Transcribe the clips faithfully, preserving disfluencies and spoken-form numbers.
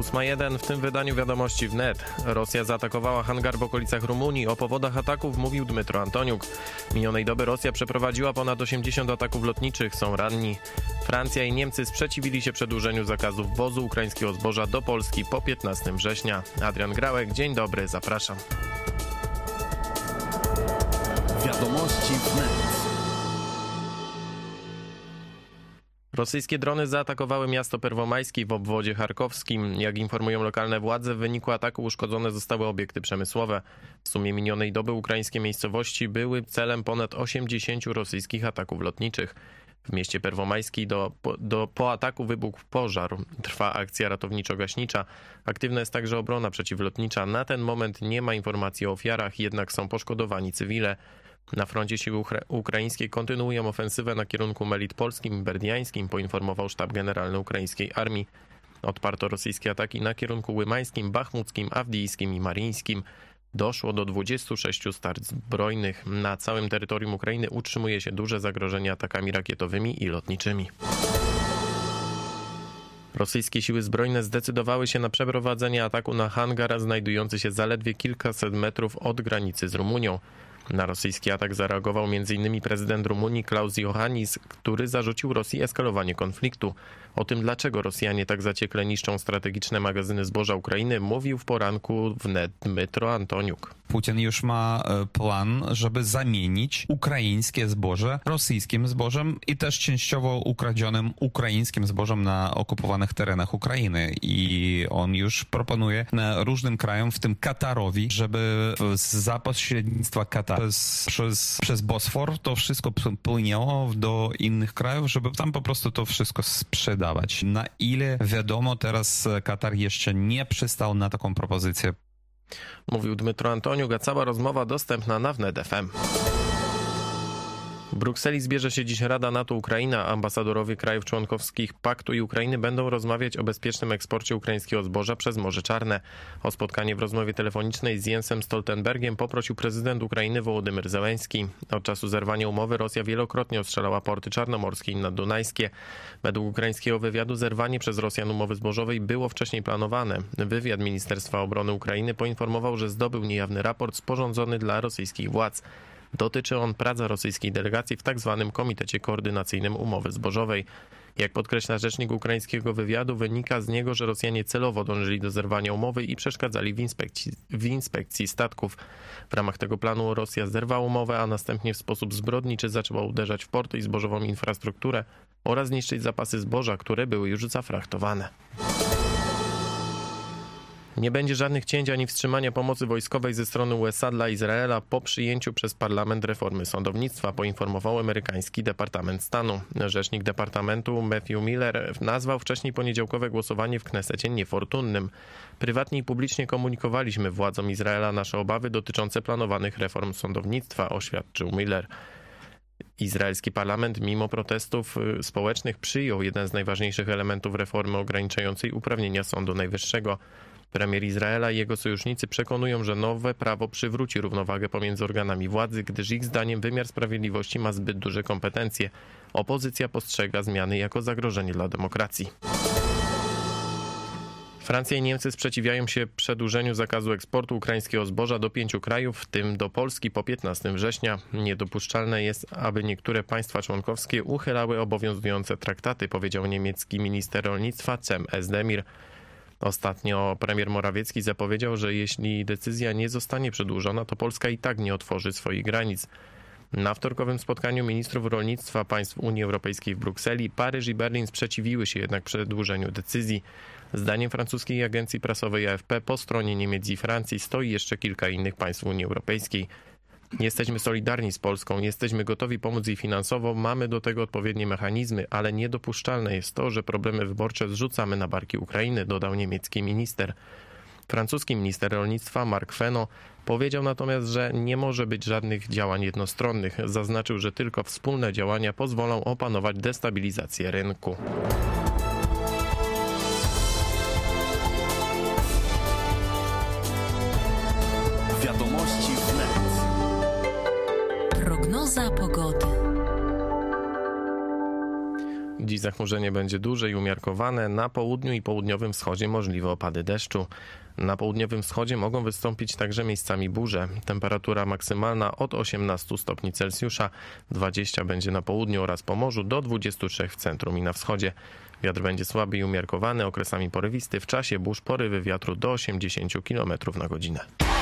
ósma jeden, w tym wydaniu Wiadomości wnet. Rosja zaatakowała hangar w okolicach Rumunii. O powodach ataków mówił Dmytro Antoniuk. Minionej doby Rosja przeprowadziła ponad osiemdziesiąt ataków lotniczych. Są ranni. Francja i Niemcy sprzeciwili się przedłużeniu zakazu wwozu ukraińskiego zboża do Polski po piętnastego września. Adrian Grałek, dzień dobry, zapraszam. Wiadomości wnet. Rosyjskie drony zaatakowały miasto Perwomajski w obwodzie charkowskim. Jak informują lokalne władze, w wyniku ataku uszkodzone zostały obiekty przemysłowe. W sumie minionej doby ukraińskie miejscowości były celem ponad osiemdziesięciu rosyjskich ataków lotniczych. W mieście Perwomajski do, do, po ataku wybuchł pożar. Trwa akcja ratowniczo-gaśnicza. Aktywna jest także obrona przeciwlotnicza. Na ten moment nie ma informacji o ofiarach, jednak są poszkodowani cywile. Na froncie siły ukraińskie kontynuują ofensywę na kierunku melitopolskim i berdiańskim, poinformował sztab generalny ukraińskiej armii. Odparto rosyjskie ataki na kierunku łymańskim, bachmuckim, awdijskim i marińskim. Doszło do dwudziestu sześciu starć zbrojnych. Na całym terytorium Ukrainy utrzymuje się duże zagrożenie atakami rakietowymi i lotniczymi. Rosyjskie siły zbrojne zdecydowały się na przeprowadzenie ataku na hangar znajdujący się zaledwie kilkaset metrów od granicy z Rumunią. Na rosyjski atak zareagował między innymi prezydent Rumunii Klaus Iohannis, który zarzucił Rosji eskalowanie konfliktu. O tym, dlaczego Rosjanie tak zaciekle niszczą strategiczne magazyny zboża Ukrainy, mówił w poranku wnet Dmytro Antoniuk. Putin już ma plan, żeby zamienić ukraińskie zboże rosyjskim zbożem i też częściowo ukradzionym ukraińskim zbożem na okupowanych terenach Ukrainy. I on już proponuje różnym krajom, w tym Katarowi, żeby za pośrednictwa Kataru przez, przez, przez Bosfor to wszystko płynęło do innych krajów, żeby tam po prostu to wszystko sprzedawać. Na ile wiadomo, teraz Katar jeszcze nie przystał na taką propozycję. Mówił Dmytro Antoniuk, a cała rozmowa dostępna na wnet kropka f m. W Brukseli zbierze się dziś Rada NATO-Ukraina. Ambasadorowie krajów członkowskich Paktu i Ukrainy będą rozmawiać o bezpiecznym eksporcie ukraińskiego zboża przez Morze Czarne. O spotkanie w rozmowie telefonicznej z Jensem Stoltenbergiem poprosił prezydent Ukrainy Wołodymyr Zełenski. Od czasu zerwania umowy Rosja wielokrotnie ostrzelała porty czarnomorskie i naddunajskie. Według ukraińskiego wywiadu zerwanie przez Rosjan umowy zbożowej było wcześniej planowane. Wywiad Ministerstwa Obrony Ukrainy poinformował, że zdobył niejawny raport sporządzony dla rosyjskich władz. Dotyczy on pracy rosyjskiej delegacji w tzw. Komitecie Koordynacyjnym Umowy Zbożowej. Jak podkreśla rzecznik ukraińskiego wywiadu, wynika z niego, że Rosjanie celowo dążyli do zerwania umowy i przeszkadzali w inspekcji, w inspekcji statków. W ramach tego planu Rosja zerwała umowę, a następnie w sposób zbrodniczy zaczęła uderzać w porty i zbożową infrastrukturę oraz niszczyć zapasy zboża, które były już zafrachtowane. Nie będzie żadnych cięć ani wstrzymania pomocy wojskowej ze strony U S A dla Izraela po przyjęciu przez parlament reformy sądownictwa, poinformował amerykański Departament Stanu. Rzecznik Departamentu Matthew Miller nazwał wcześniej poniedziałkowe głosowanie w Knesecie niefortunnym. Prywatnie i publicznie komunikowaliśmy władzom Izraela nasze obawy dotyczące planowanych reform sądownictwa, oświadczył Miller. Izraelski parlament mimo protestów społecznych przyjął jeden z najważniejszych elementów reformy ograniczającej uprawnienia Sądu Najwyższego. Premier Izraela i jego sojusznicy przekonują, że nowe prawo przywróci równowagę pomiędzy organami władzy, gdyż ich zdaniem wymiar sprawiedliwości ma zbyt duże kompetencje. Opozycja postrzega zmiany jako zagrożenie dla demokracji. Francja i Niemcy sprzeciwiają się przedłużeniu zakazu eksportu ukraińskiego zboża do pięciu krajów, w tym do Polski po piętnastego września. Niedopuszczalne jest, aby niektóre państwa członkowskie uchylały obowiązujące traktaty, powiedział niemiecki minister rolnictwa Cem Özdemir. Ostatnio premier Morawiecki zapowiedział, że jeśli decyzja nie zostanie przedłużona, to Polska i tak nie otworzy swoich granic. Na wtorkowym spotkaniu ministrów rolnictwa państw Unii Europejskiej w Brukseli Paryż i Berlin sprzeciwiły się jednak przedłużeniu decyzji. Zdaniem francuskiej agencji prasowej A F P po stronie Niemiec i Francji stoi jeszcze kilka innych państw Unii Europejskiej. Jesteśmy solidarni z Polską, jesteśmy gotowi pomóc jej finansowo, mamy do tego odpowiednie mechanizmy, ale niedopuszczalne jest to, że problemy wyborcze zrzucamy na barki Ukrainy, dodał niemiecki minister. Francuski minister rolnictwa Marc Fesneau powiedział natomiast, że nie może być żadnych działań jednostronnych. Zaznaczył, że tylko wspólne działania pozwolą opanować destabilizację rynku. Wiadomości wnet. Prognoza pogody. Dziś Dziś zachmurzenie będzie duże i umiarkowane. Na południu i południowym wschodzie możliwe opady deszczu. Na południowym wschodzie mogą wystąpić także miejscami burze. Temperatura maksymalna od osiemnastu stopni Celsjusza, dwadzieścia będzie na południu oraz Pomorzu, do dwudziestu trzech w centrum i na wschodzie. Wiatr będzie słaby i umiarkowany, okresami porywisty. W czasie burz porywy wiatru do osiemdziesięciu kilometrów na godzinę.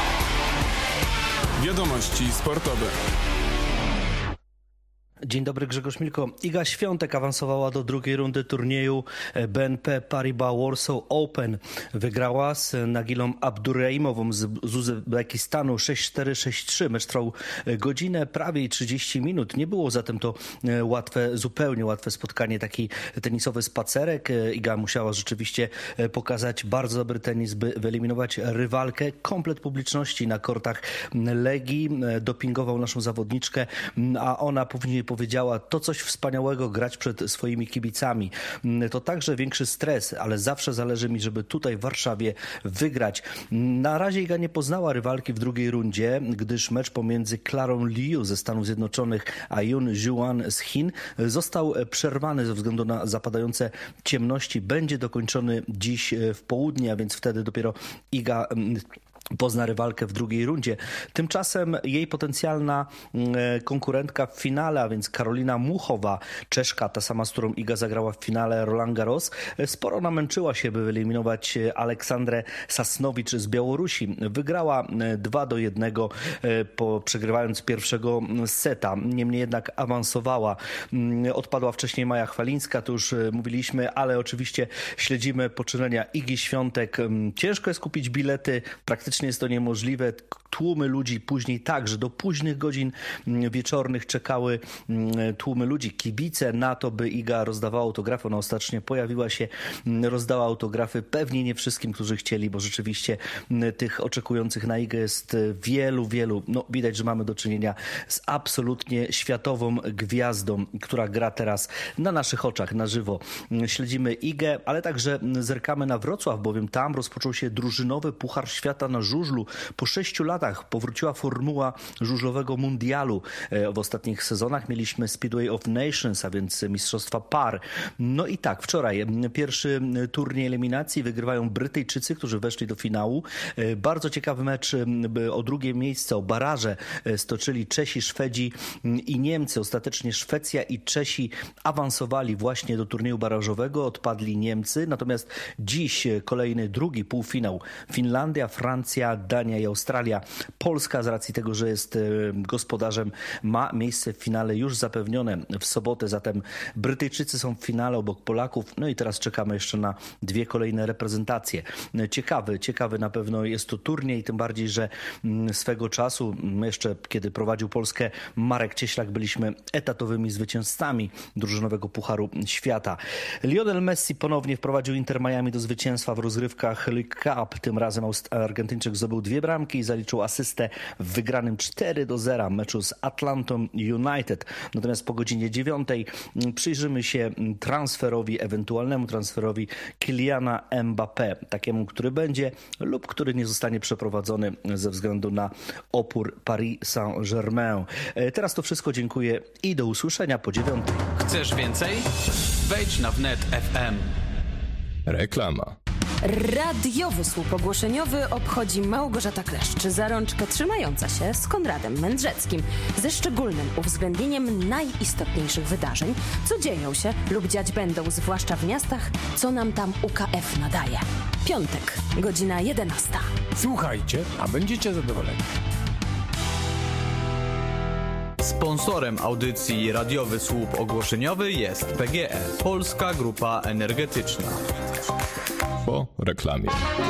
Wiadomości sportowe. Dzień dobry, Grzegorz Milko. Iga Świątek awansowała do drugiej rundy turnieju B N P Paribas Warsaw Open. Wygrała z Nagilą Abduraimową z, z Uzbekistanu sześć cztery sześć trzy. Mecz trwał godzinę, prawie trzydzieści minut. Nie było zatem to łatwe, zupełnie łatwe spotkanie, taki tenisowy spacerek. Iga musiała rzeczywiście pokazać bardzo dobry tenis, by wyeliminować rywalkę. Komplet publiczności na kortach Legii dopingował naszą zawodniczkę, a ona później powiedziała, to coś wspaniałego grać przed swoimi kibicami. To także większy stres, ale zawsze zależy mi, żeby tutaj w Warszawie wygrać. Na razie Iga nie poznała rywalki w drugiej rundzie, gdyż mecz pomiędzy Clarą Liu ze Stanów Zjednoczonych a Yun Zhuan z Chin został przerwany ze względu na zapadające ciemności. Będzie dokończony dziś w południe, a więc wtedy dopiero Iga pozna rywalkę w drugiej rundzie. Tymczasem jej potencjalna konkurentka w finale, a więc Karolina Muchowa, Czeszka, ta sama, z którą Iga zagrała w finale Roland Garros, sporo namęczyła się, by wyeliminować Aleksandrę Sasnowicz z Białorusi. Wygrała dwa do jednego, po, przegrywając pierwszego seta. Niemniej jednak awansowała. Odpadła wcześniej Maja Chwalińska, to już mówiliśmy, ale oczywiście śledzimy poczynania Igi Świątek. Ciężko jest kupić bilety, praktycznie jest to niemożliwe. Tłumy ludzi później także do późnych godzin wieczornych czekały tłumy ludzi, kibice na to, by Iga rozdawała autografy. Ona ostatecznie pojawiła się, rozdała autografy. Pewnie nie wszystkim, którzy chcieli, bo rzeczywiście tych oczekujących na Igę jest wielu, wielu. No, widać, że mamy do czynienia z absolutnie światową gwiazdą, która gra teraz na naszych oczach, na żywo. Śledzimy Igę, ale także zerkamy na Wrocław, bowiem tam rozpoczął się drużynowy Puchar Świata na żużlu. Po sześciu latach powróciła formuła żużlowego mundialu. W ostatnich sezonach mieliśmy Speedway of Nations, a więc mistrzostwa par. No i tak, wczoraj pierwszy turniej eliminacji wygrywają Brytyjczycy, którzy weszli do finału. Bardzo ciekawy mecz o drugie miejsce, o baraże stoczyli Czesi, Szwedzi i Niemcy. Ostatecznie Szwecja i Czesi awansowali właśnie do turnieju barażowego, odpadli Niemcy. Natomiast dziś kolejny drugi półfinał. Finlandia, Francja, Dania i Australia. Polska z racji tego, że jest gospodarzem, ma miejsce w finale już zapewnione w sobotę, zatem Brytyjczycy są w finale obok Polaków, no i teraz czekamy jeszcze na dwie kolejne reprezentacje. Ciekawy, ciekawy na pewno jest to turniej, tym bardziej, że swego czasu, jeszcze kiedy prowadził Polskę Marek Cieślak, byliśmy etatowymi zwycięzcami drużynowego Pucharu Świata. Lionel Messi ponownie wprowadził Inter Miami do zwycięstwa w rozgrywkach League Cup. Tym razem Argentyńczyk zdobył dwie bramki i zaliczył asystę w wygranym cztery do zera meczu z Atlantą United. Natomiast po godzinie dziewiątej przyjrzymy się transferowi, ewentualnemu transferowi Kyliana Mbappé, takiemu, który będzie lub który nie zostanie przeprowadzony ze względu na opór Paris Saint-Germain. Teraz to wszystko, dziękuję i do usłyszenia po dziewiątej. Chcesz więcej? Wejdź na wnet kropka f m. Reklama. Radiowy słup ogłoszeniowy obchodzi Małgorzata Kleszcz, za rączkę trzymająca się z Konradem Mędrzeckim, ze szczególnym uwzględnieniem najistotniejszych wydarzeń, co dzieją się lub dziać będą, zwłaszcza w miastach, co nam tam U K F nadaje. Piątek, godzina jedenasta. Słuchajcie, a będziecie zadowoleni. Sponsorem audycji Radiowy Słup Ogłoszeniowy jest P G E, Polska Grupa Energetyczna. Po reklamie.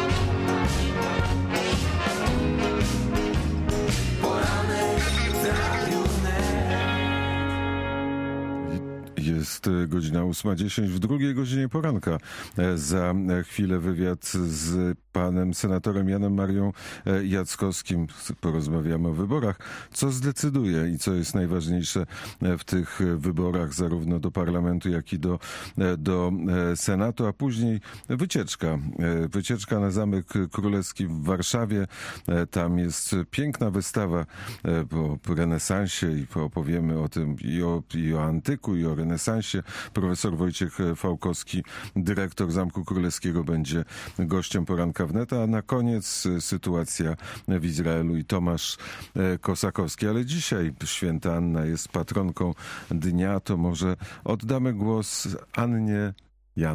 Jest godzina ósma dziesięć, w drugiej godzinie poranka. Za chwilę wywiad z panem senatorem Janem Marią Jackowskim. Porozmawiamy o wyborach. Co zdecyduje i co jest najważniejsze w tych wyborach, zarówno do parlamentu, jak i do, do Senatu, a później wycieczka. Wycieczka na Zamek Królewski w Warszawie. Tam jest piękna wystawa po renesansie i opowiemy o tym i o, i o antyku, i o renesansie. renesansie. Profesor Wojciech Fałkowski, dyrektor Zamku Królewskiego, będzie gościem poranka wnet, a na koniec sytuacja w Izraelu i Tomasz Kosakowski. Ale dzisiaj święta Anna jest patronką dnia, to może oddamy głos Annie Jan.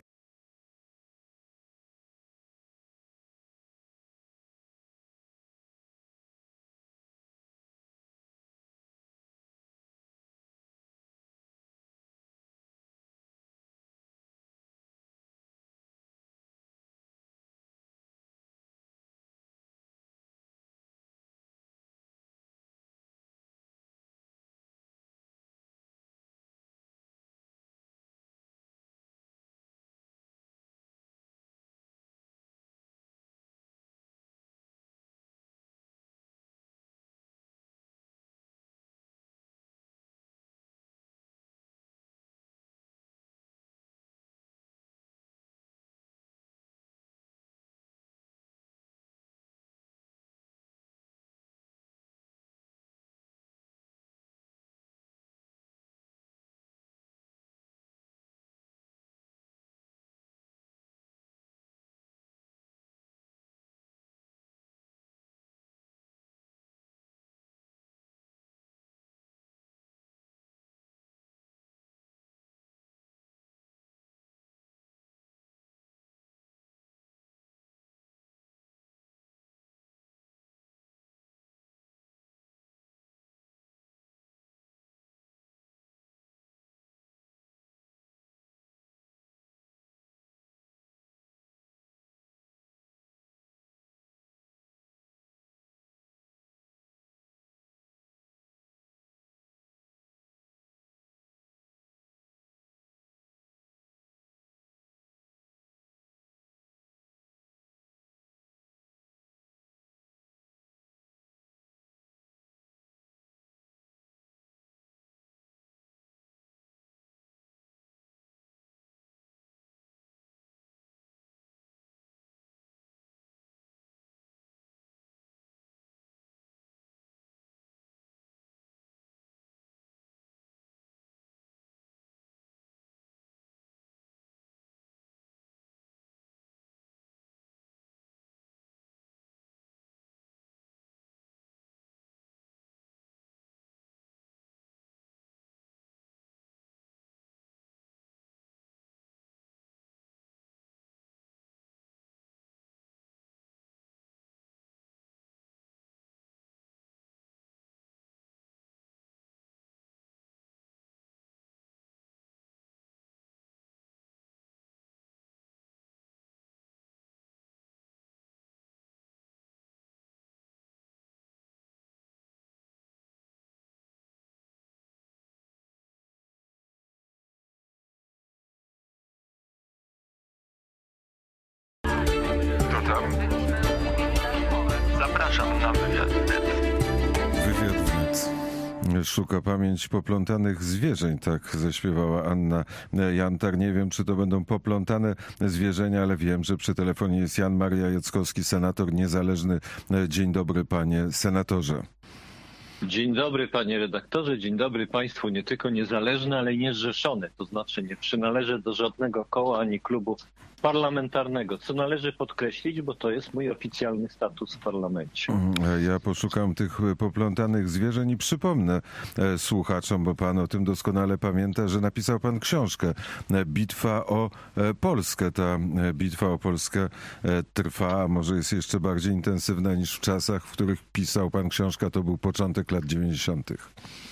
Zapraszam na wywiad wnet. Wywiad wnet. Szuka pamięć poplątanych zwierzeń, tak zaśpiewała Anna Jantar. Nie wiem, czy to będą poplątane zwierzęta, ale wiem, że przy telefonie jest Jan Maria Jackowski, senator niezależny. Dzień dobry, panie senatorze. Dzień dobry, panie redaktorze, dzień dobry państwu, nie tylko niezależny, ale i niezrzeszony, to znaczy nie przynależę do żadnego koła ani klubu parlamentarnego, co należy podkreślić, bo to jest mój oficjalny status w parlamencie. Ja poszukam tych poplątanych zwierzeń i przypomnę słuchaczom, bo pan o tym doskonale pamięta, że napisał pan książkę Bitwa o Polskę. Ta bitwa o Polskę trwa, a może jest jeszcze bardziej intensywna niż w czasach, w których pisał pan książkę, to był początek lat dziewięćdziesiątych.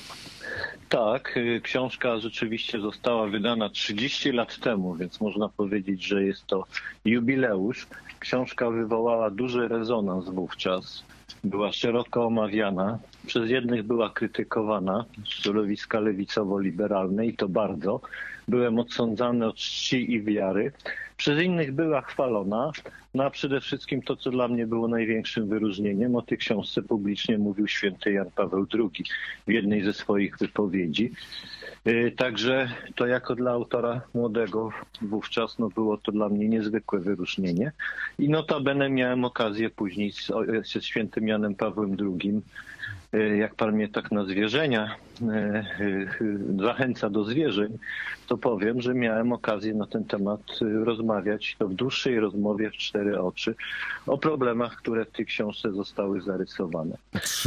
Tak, książka rzeczywiście została wydana trzydzieści lat temu, więc można powiedzieć, że jest to jubileusz. Książka wywołała duży rezonans wówczas. Była szeroko omawiana. Przez jednych była krytykowana z środowiska lewicowo-liberalne i to bardzo. Byłem odsądzany od czci i wiary. Przez innych była chwalona. No a przede wszystkim to, co dla mnie było największym wyróżnieniem, o tej książce publicznie mówił święty Jan Paweł drugi w jednej ze swoich wypowiedzi. Także to jako dla autora młodego wówczas no było to dla mnie niezwykłe wyróżnienie. I notabene miałem okazję później z, z świętym świętym Janem Pawłem drugim, jak pan mnie tak na zwierzenia zachęca do zwierzeń, to powiem, że miałem okazję na ten temat rozmawiać to w dłuższej rozmowie w cztery oczy o problemach, które w tej książce zostały zarysowane.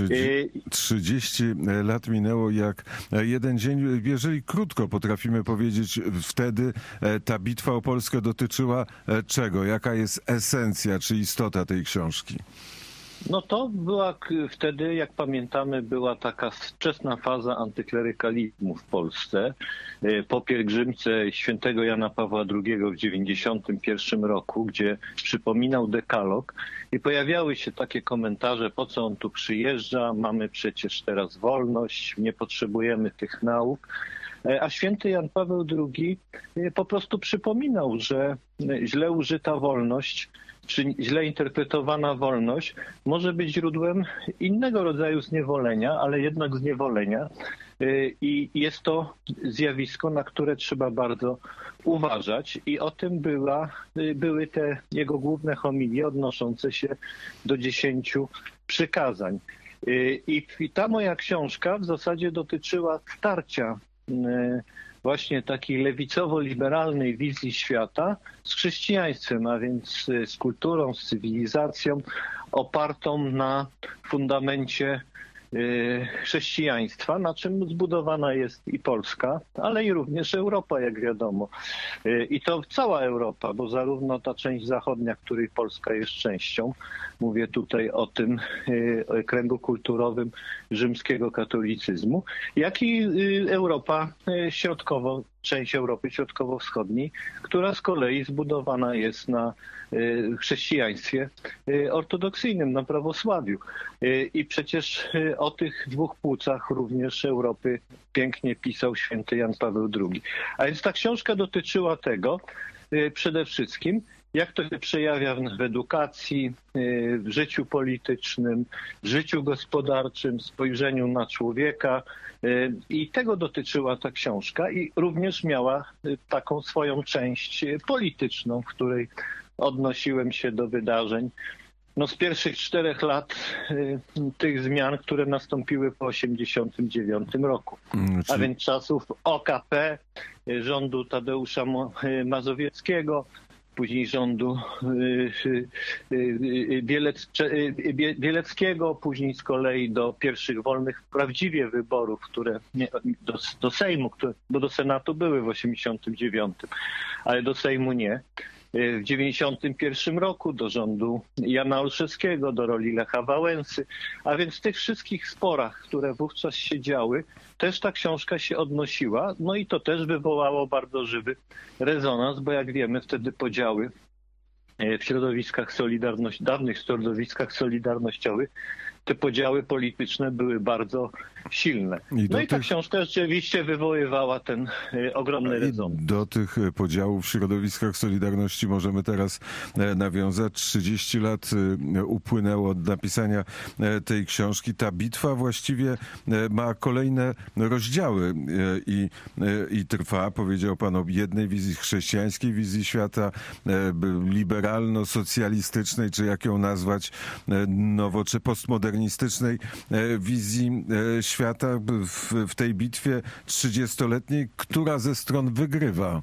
trzydzieści lat minęło jak jeden dzień. Jeżeli krótko potrafimy powiedzieć, wtedy ta bitwa o Polskę dotyczyła czego? Jaka jest esencja czy istota tej książki? No to była wtedy, jak pamiętamy, była taka wczesna faza antyklerykalizmu w Polsce. Po pielgrzymce świętego Jana Pawła drugiego w dziewięćdziesiątym pierwszym roku, gdzie przypominał dekalog i pojawiały się takie komentarze, po co on tu przyjeżdża, mamy przecież teraz wolność, nie potrzebujemy tych nauk. A święty Jan Paweł drugi po prostu przypominał, że źle użyta wolność czy źle interpretowana wolność może być źródłem innego rodzaju zniewolenia, ale jednak zniewolenia. I jest to zjawisko, na które trzeba bardzo uważać. I o tym była, były te jego główne homilie odnoszące się do dziesięciu przykazań. I, I ta moja książka w zasadzie dotyczyła starcia właśnie takiej lewicowo-liberalnej wizji świata z chrześcijaństwem, a więc z kulturą, z cywilizacją opartą na fundamencie chrześcijaństwa, na czym zbudowana jest i Polska, ale i również Europa, jak wiadomo. I to cała Europa, bo zarówno ta część zachodnia, której Polska jest częścią, mówię tutaj o tym kręgu kulturowym rzymskiego katolicyzmu, jak i Europa środkowo, część Europy Środkowo-Wschodniej, która z kolei zbudowana jest na chrześcijaństwie ortodoksyjnym, na prawosławiu. I przecież o tych dwóch płucach również Europy pięknie pisał święty Jan Paweł drugi. A więc ta książka dotyczyła tego przede wszystkim, jak to się przejawia w edukacji, w życiu politycznym, w życiu gospodarczym, spojrzeniu na człowieka. I tego dotyczyła ta książka i również miała taką swoją część polityczną, w której odnosiłem się do wydarzeń no, z pierwszych czterech lat y, tych zmian, które nastąpiły po osiemdziesiątym dziewiątym roku. A więc czasów O K P, y, rządu Tadeusza Mazowieckiego, później rządu Bieleckiego, później z kolei do pierwszych wolnych prawdziwie wyborów, które nie, do, do Sejmu, które, bo do Senatu były w osiemdziesiątym dziewiątym, ale do Sejmu nie. W dziewięćdziesiątym pierwszym roku do rządu Jana Olszewskiego, do roli Lecha Wałęsy. A więc w tych wszystkich sporach, które wówczas się działy, też ta książka się odnosiła. No i to też wywołało bardzo żywy rezonans, bo jak wiemy, wtedy podziały w środowiskach solidarności, dawnych środowiskach solidarnościowych, te podziały polityczne były bardzo silne. I no i ta tych... książka rzeczywiście wywoływała ten y, ogromny rezonans. Do tych podziałów w środowiskach Solidarności możemy teraz nawiązać. trzydzieści lat upłynęło od napisania tej książki. Ta bitwa właściwie ma kolejne rozdziały i, i trwa. Powiedział pan o jednej wizji, chrześcijańskiej wizji świata, liberalno-socjalistycznej, czy jak ją nazwać, nowo, czy postmodernistycznej wizji świata w, w tej bitwie trzydziestoletniej. Która ze stron wygrywa?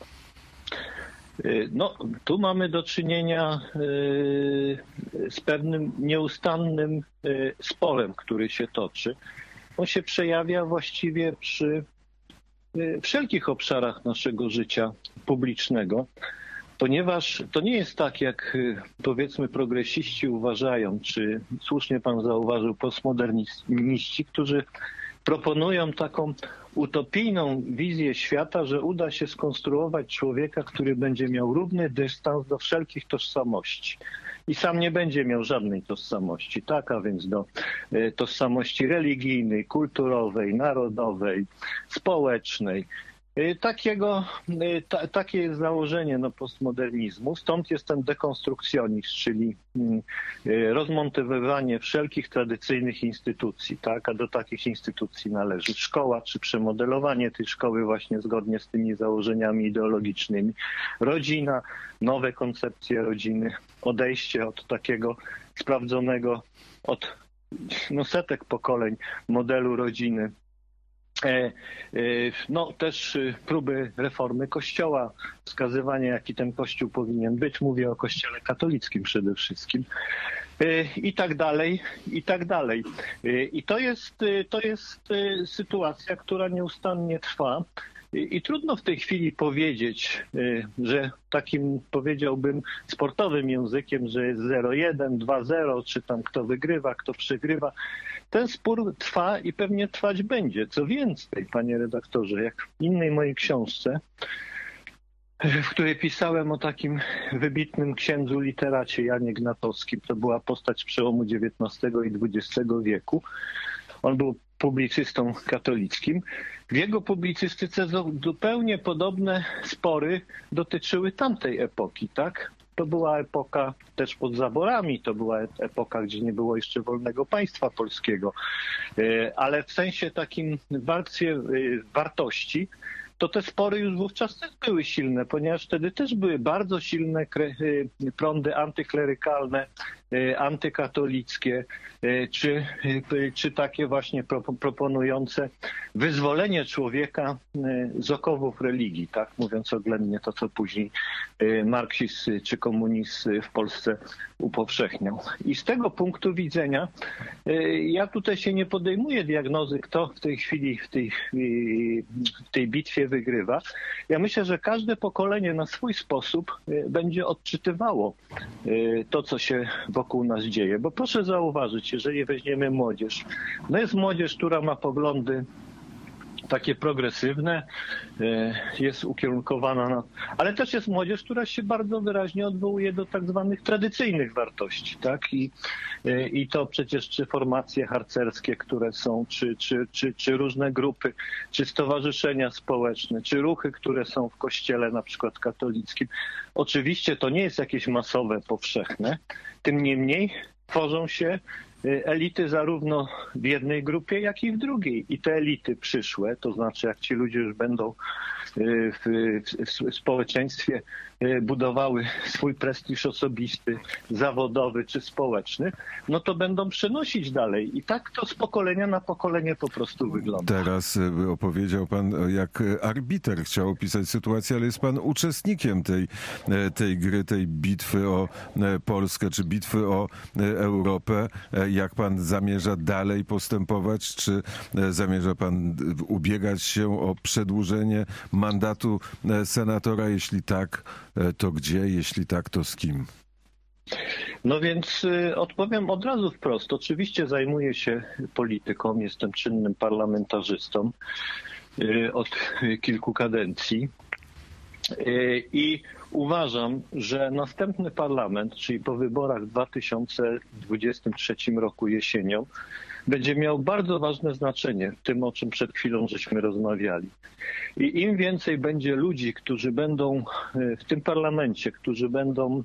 No, tu mamy do czynienia z pewnym nieustannym sporem, który się toczy. On się przejawia właściwie przy wszelkich obszarach naszego życia publicznego. Ponieważ to nie jest tak, jak powiedzmy progresiści uważają, czy słusznie pan zauważył, postmoderniści, którzy proponują taką utopijną wizję świata, że uda się skonstruować człowieka, który będzie miał równy dystans do wszelkich tożsamości. I sam nie będzie miał żadnej tożsamości, tak, a więc do tożsamości religijnej, kulturowej, narodowej, społecznej. Takiego, ta, takie jest założenie no, postmodernizmu. Stąd jest ten dekonstrukcjonizm, czyli rozmontowywanie wszelkich tradycyjnych instytucji, tak? A do takich instytucji należy szkoła, czy przemodelowanie tej szkoły właśnie zgodnie z tymi założeniami ideologicznymi. Rodzina, nowe koncepcje rodziny, odejście od takiego sprawdzonego od no, setek pokoleń modelu rodziny. No też próby reformy Kościoła, wskazywanie jaki ten Kościół powinien być, mówię o Kościele katolickim przede wszystkim i tak dalej, i tak dalej. I to jest, to jest sytuacja, która nieustannie trwa. I trudno w tej chwili powiedzieć, że takim powiedziałbym sportowym językiem, że jest zero jeden, dwa zero, czy tam kto wygrywa, kto przegrywa. Ten spór trwa i pewnie trwać będzie. Co więcej, panie redaktorze, jak w innej mojej książce, w której pisałem o takim wybitnym księdzu literacie Janie Gnatowskim, to była postać przełomu dziewiętnastego i dwudziestego wieku. On był publicystą katolickim. W jego publicystyce zupełnie podobne spory dotyczyły tamtej epoki, tak? To była epoka też pod zaborami, to była epoka, gdzie nie było jeszcze wolnego państwa polskiego, ale w sensie takim w warstwie wartości, to te spory już wówczas też były silne, ponieważ wtedy też były bardzo silne prądy antyklerykalne, antykatolickie, czy, czy takie właśnie proponujące wyzwolenie człowieka z okowów religii, tak mówiąc oględnie to, co później marksizm czy komunizm w Polsce upowszechniał. I z tego punktu widzenia ja tutaj się nie podejmuję diagnozy, kto w tej chwili w tej, w tej bitwie wygrywa. Ja myślę, że każde pokolenie na swój sposób będzie odczytywało to, co się wokół nas dzieje. Bo proszę zauważyć, jeżeli weźmiemy młodzież, no jest młodzież, która ma poglądy takie progresywne, jest ukierunkowana na... Ale też jest młodzież, która się bardzo wyraźnie odwołuje do tak zwanych tradycyjnych wartości, tak? I, i to przecież czy formacje harcerskie, które są, czy, czy, czy, czy różne grupy, czy stowarzyszenia społeczne, czy ruchy, które są w kościele na przykład katolickim. Oczywiście to nie jest jakieś masowe, powszechne, tym niemniej tworzą się elity zarówno w jednej grupie, jak i w drugiej. I te elity przyszłe, to znaczy jak ci ludzie już będą w, w społeczeństwie budowały swój prestiż osobisty, zawodowy czy społeczny, no to będą przenosić dalej. I tak to z pokolenia na pokolenie po prostu wygląda. Teraz opowiedział pan, jak arbiter chciał opisać sytuację, ale jest pan uczestnikiem tej, tej gry, tej bitwy o Polskę, czy bitwy o Europę. Jak pan zamierza dalej postępować? Czy zamierza pan ubiegać się o przedłużenie mandatu senatora? Jeśli tak, to gdzie? Jeśli tak, to z kim? No więc y, odpowiem od razu wprost. Oczywiście zajmuję się polityką, jestem czynnym parlamentarzystą y, od kilku kadencji y, i uważam, że następny parlament, czyli po wyborach w dwa tysiące dwudziestym trzecim roku jesienią, będzie miał bardzo ważne znaczenie w tym, o czym przed chwilą żeśmy rozmawiali. I im więcej będzie ludzi, którzy będą w tym parlamencie, którzy będą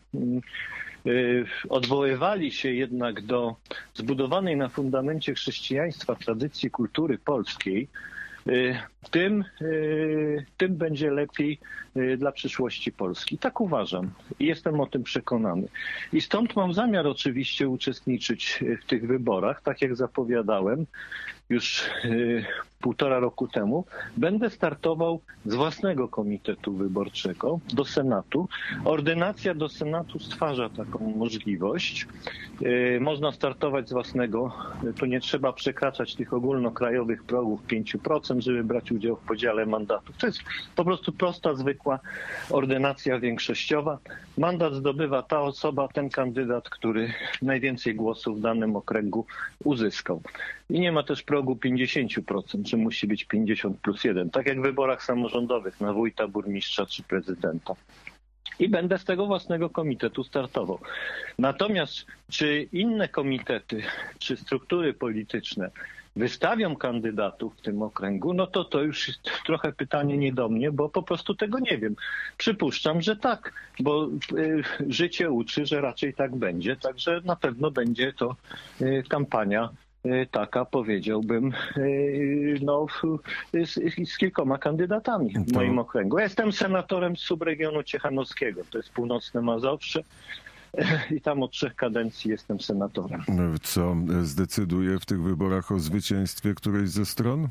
odwoływali się jednak do zbudowanej na fundamencie chrześcijaństwa tradycji kultury polskiej, tym, tym będzie lepiej dla przyszłości Polski. Tak uważam i jestem o tym przekonany. I stąd mam zamiar oczywiście uczestniczyć w tych wyborach, tak jak zapowiadałem już półtora roku temu. Będę startował z własnego komitetu wyborczego do Senatu. Ordynacja do Senatu stwarza taką możliwość. Można startować z własnego, to nie trzeba przekraczać tych ogólnokrajowych progów pięć procent, żeby brać udział w podziale mandatów. To jest po prostu prosta, zwykła ordynacja większościowa. Mandat zdobywa ta osoba, ten kandydat, który najwięcej głosów w danym okręgu uzyskał. I nie ma też progu pięćdziesiąt procent, że musi być pięćdziesiąt plus jeden, tak jak w wyborach samorządowych na wójta, burmistrza czy prezydenta. I będę z tego własnego komitetu startował. Natomiast czy inne komitety, czy struktury polityczne wystawią kandydatów w tym okręgu, no to to już jest trochę pytanie nie do mnie, bo po prostu tego nie wiem. Przypuszczam, że tak, bo y, życie uczy, że raczej tak będzie, także na pewno będzie to y, kampania y, taka, powiedziałbym, y, no, z, z kilkoma kandydatami w To- moim okręgu. Ja jestem senatorem z subregionu ciechanowskiego, to jest północne Mazowsze. I tam od trzech kadencji jestem senatorem. Co zdecyduje w tych wyborach o zwycięstwie którejś ze stron?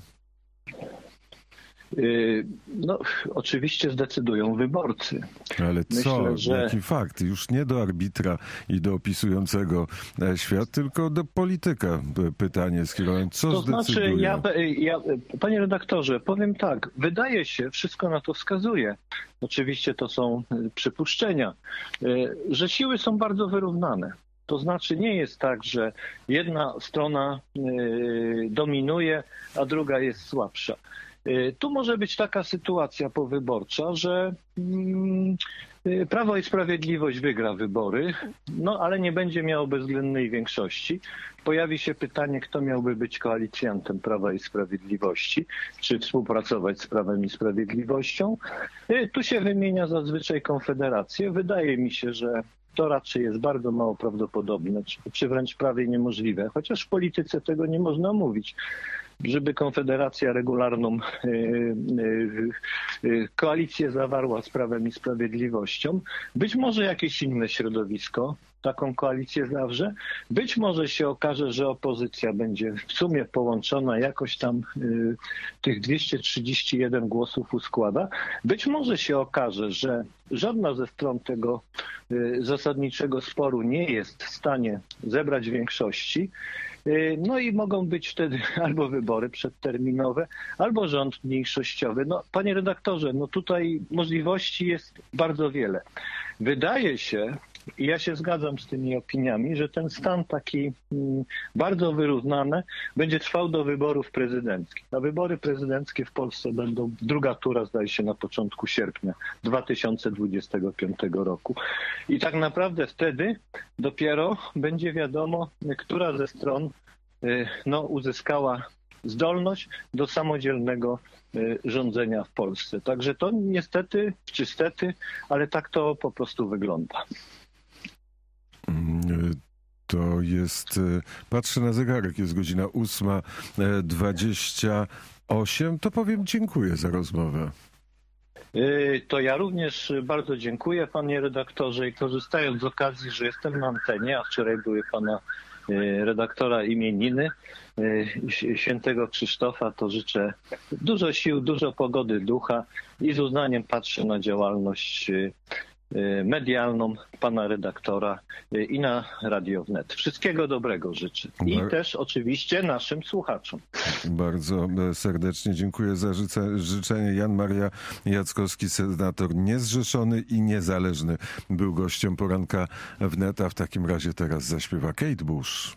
Yy, No, oczywiście zdecydują wyborcy. Ale co? Myślę, że- Jaki fakt? Już nie do arbitra i do opisującego e, świat, tylko do polityka e, pytanie skierowane. Co To zdecyduje? znaczy, ja, ja, panie redaktorze, powiem tak, wydaje się, wszystko na to wskazuje, oczywiście to są y, przypuszczenia, y, że siły są bardzo wyrównane. To znaczy nie jest tak, że jedna strona y, dominuje, a druga jest słabsza. Y, Tu może być taka sytuacja powyborcza, że mm, y, Prawo i Sprawiedliwość wygra wybory, no ale nie będzie miało bezwzględnej większości. Pojawi się pytanie, kto miałby być koalicjantem Prawa i Sprawiedliwości, czy współpracować z Prawem i Sprawiedliwością. Y, Tu się wymienia zazwyczaj Konfederację. Wydaje mi się, że to raczej jest bardzo mało prawdopodobne, czy, czy wręcz prawie niemożliwe, chociaż w polityce tego nie można mówić. Żeby Konfederacja regularną y, y, y, koalicję zawarła z Prawem i Sprawiedliwością. Być może jakieś inne środowisko taką koalicję zawrze. Być może się okaże, że opozycja będzie w sumie połączona, jakoś tam y, tych dwieście trzydzieści jeden głosów uskłada. Być może się okaże, że żadna ze stron tego y, zasadniczego sporu nie jest w stanie zebrać większości. Y, No i mogą być wtedy albo wybory przedterminowe, albo rząd mniejszościowy. No, panie redaktorze, no tutaj możliwości jest bardzo wiele. Wydaje się, i ja się zgadzam z tymi opiniami, że ten stan taki mm, bardzo wyrównany będzie trwał do wyborów prezydenckich. A wybory prezydenckie w Polsce będą, druga tura zdaje się na początku sierpnia dwa tysiące dwudziestego piątego roku. I tak naprawdę wtedy dopiero będzie wiadomo, która ze stron y, no, uzyskała zdolność do samodzielnego y, rządzenia w Polsce. Także to niestety, czy stety, ale tak to po prostu wygląda. To jest, e, patrzę na zegarek, jest godzina ósma dwadzieścia osiem. To powiem dziękuję za rozmowę. Y, To ja również bardzo dziękuję, panie redaktorze, i korzystając z okazji, że jestem na antenie, a wczoraj były pana y, redaktora imieniny, y, świętego Krzysztofa, to życzę dużo sił, dużo pogody ducha i z uznaniem patrzę na działalność y, y, medialną pana redaktora y, i na Radio Wnet. Wszystkiego dobrego życzę. I Bar- też oczywiście naszym słuchaczom. Bardzo e, serdecznie dziękuję za życe, życzenie. Jan Maria Jackowski, senator niezrzeszony i niezależny, był gościem poranka Wnet, a w takim razie teraz zaśpiewa Kate Bush.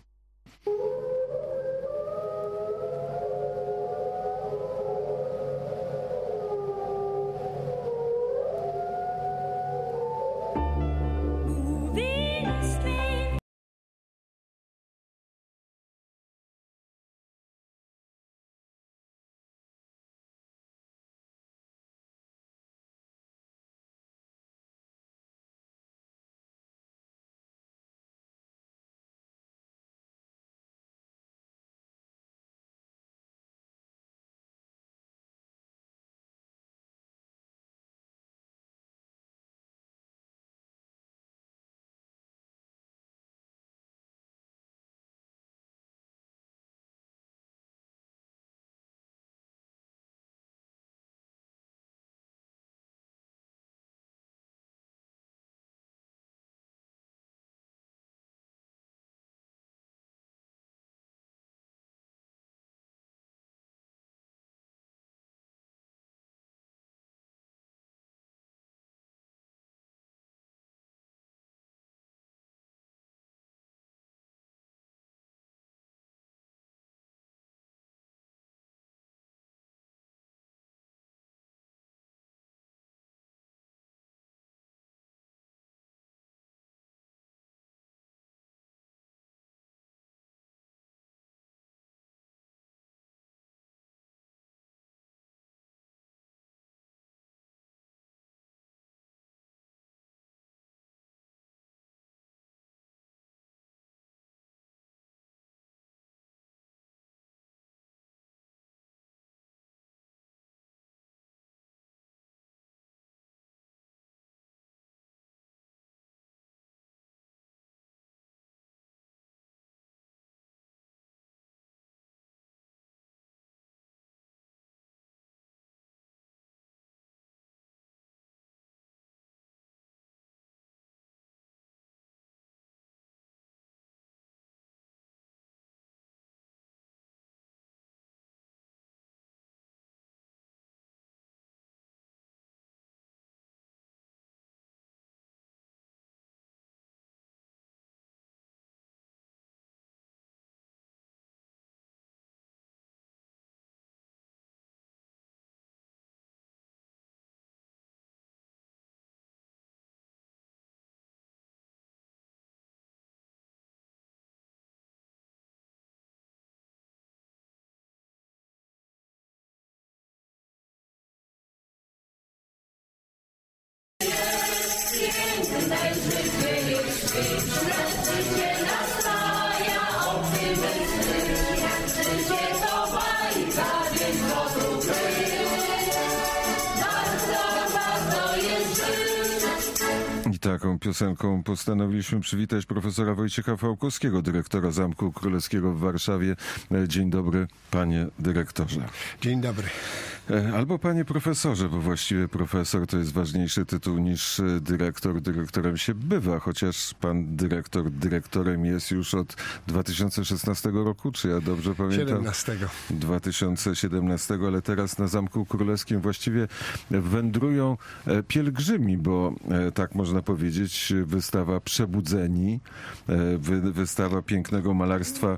I taką piosenką postanowiliśmy przywitać profesora Wojciecha Fałkowskiego, dyrektora Zamku Królewskiego w Warszawie. Dzień dobry, panie dyrektorze. Dzień dobry. Albo panie profesorze, bo właściwie profesor to jest ważniejszy tytuł niż dyrektor. Dyrektorem się bywa, chociaż pan dyrektor dyrektorem jest już od dwa tysiące szesnastego roku, czy ja dobrze pamiętam? siedemnastego. dwa tysiące siedemnastego, ale teraz na Zamku Królewskim właściwie wędrują pielgrzymi, bo tak można powiedzieć, wystawa Przebudzeni, wy, wystawa pięknego malarstwa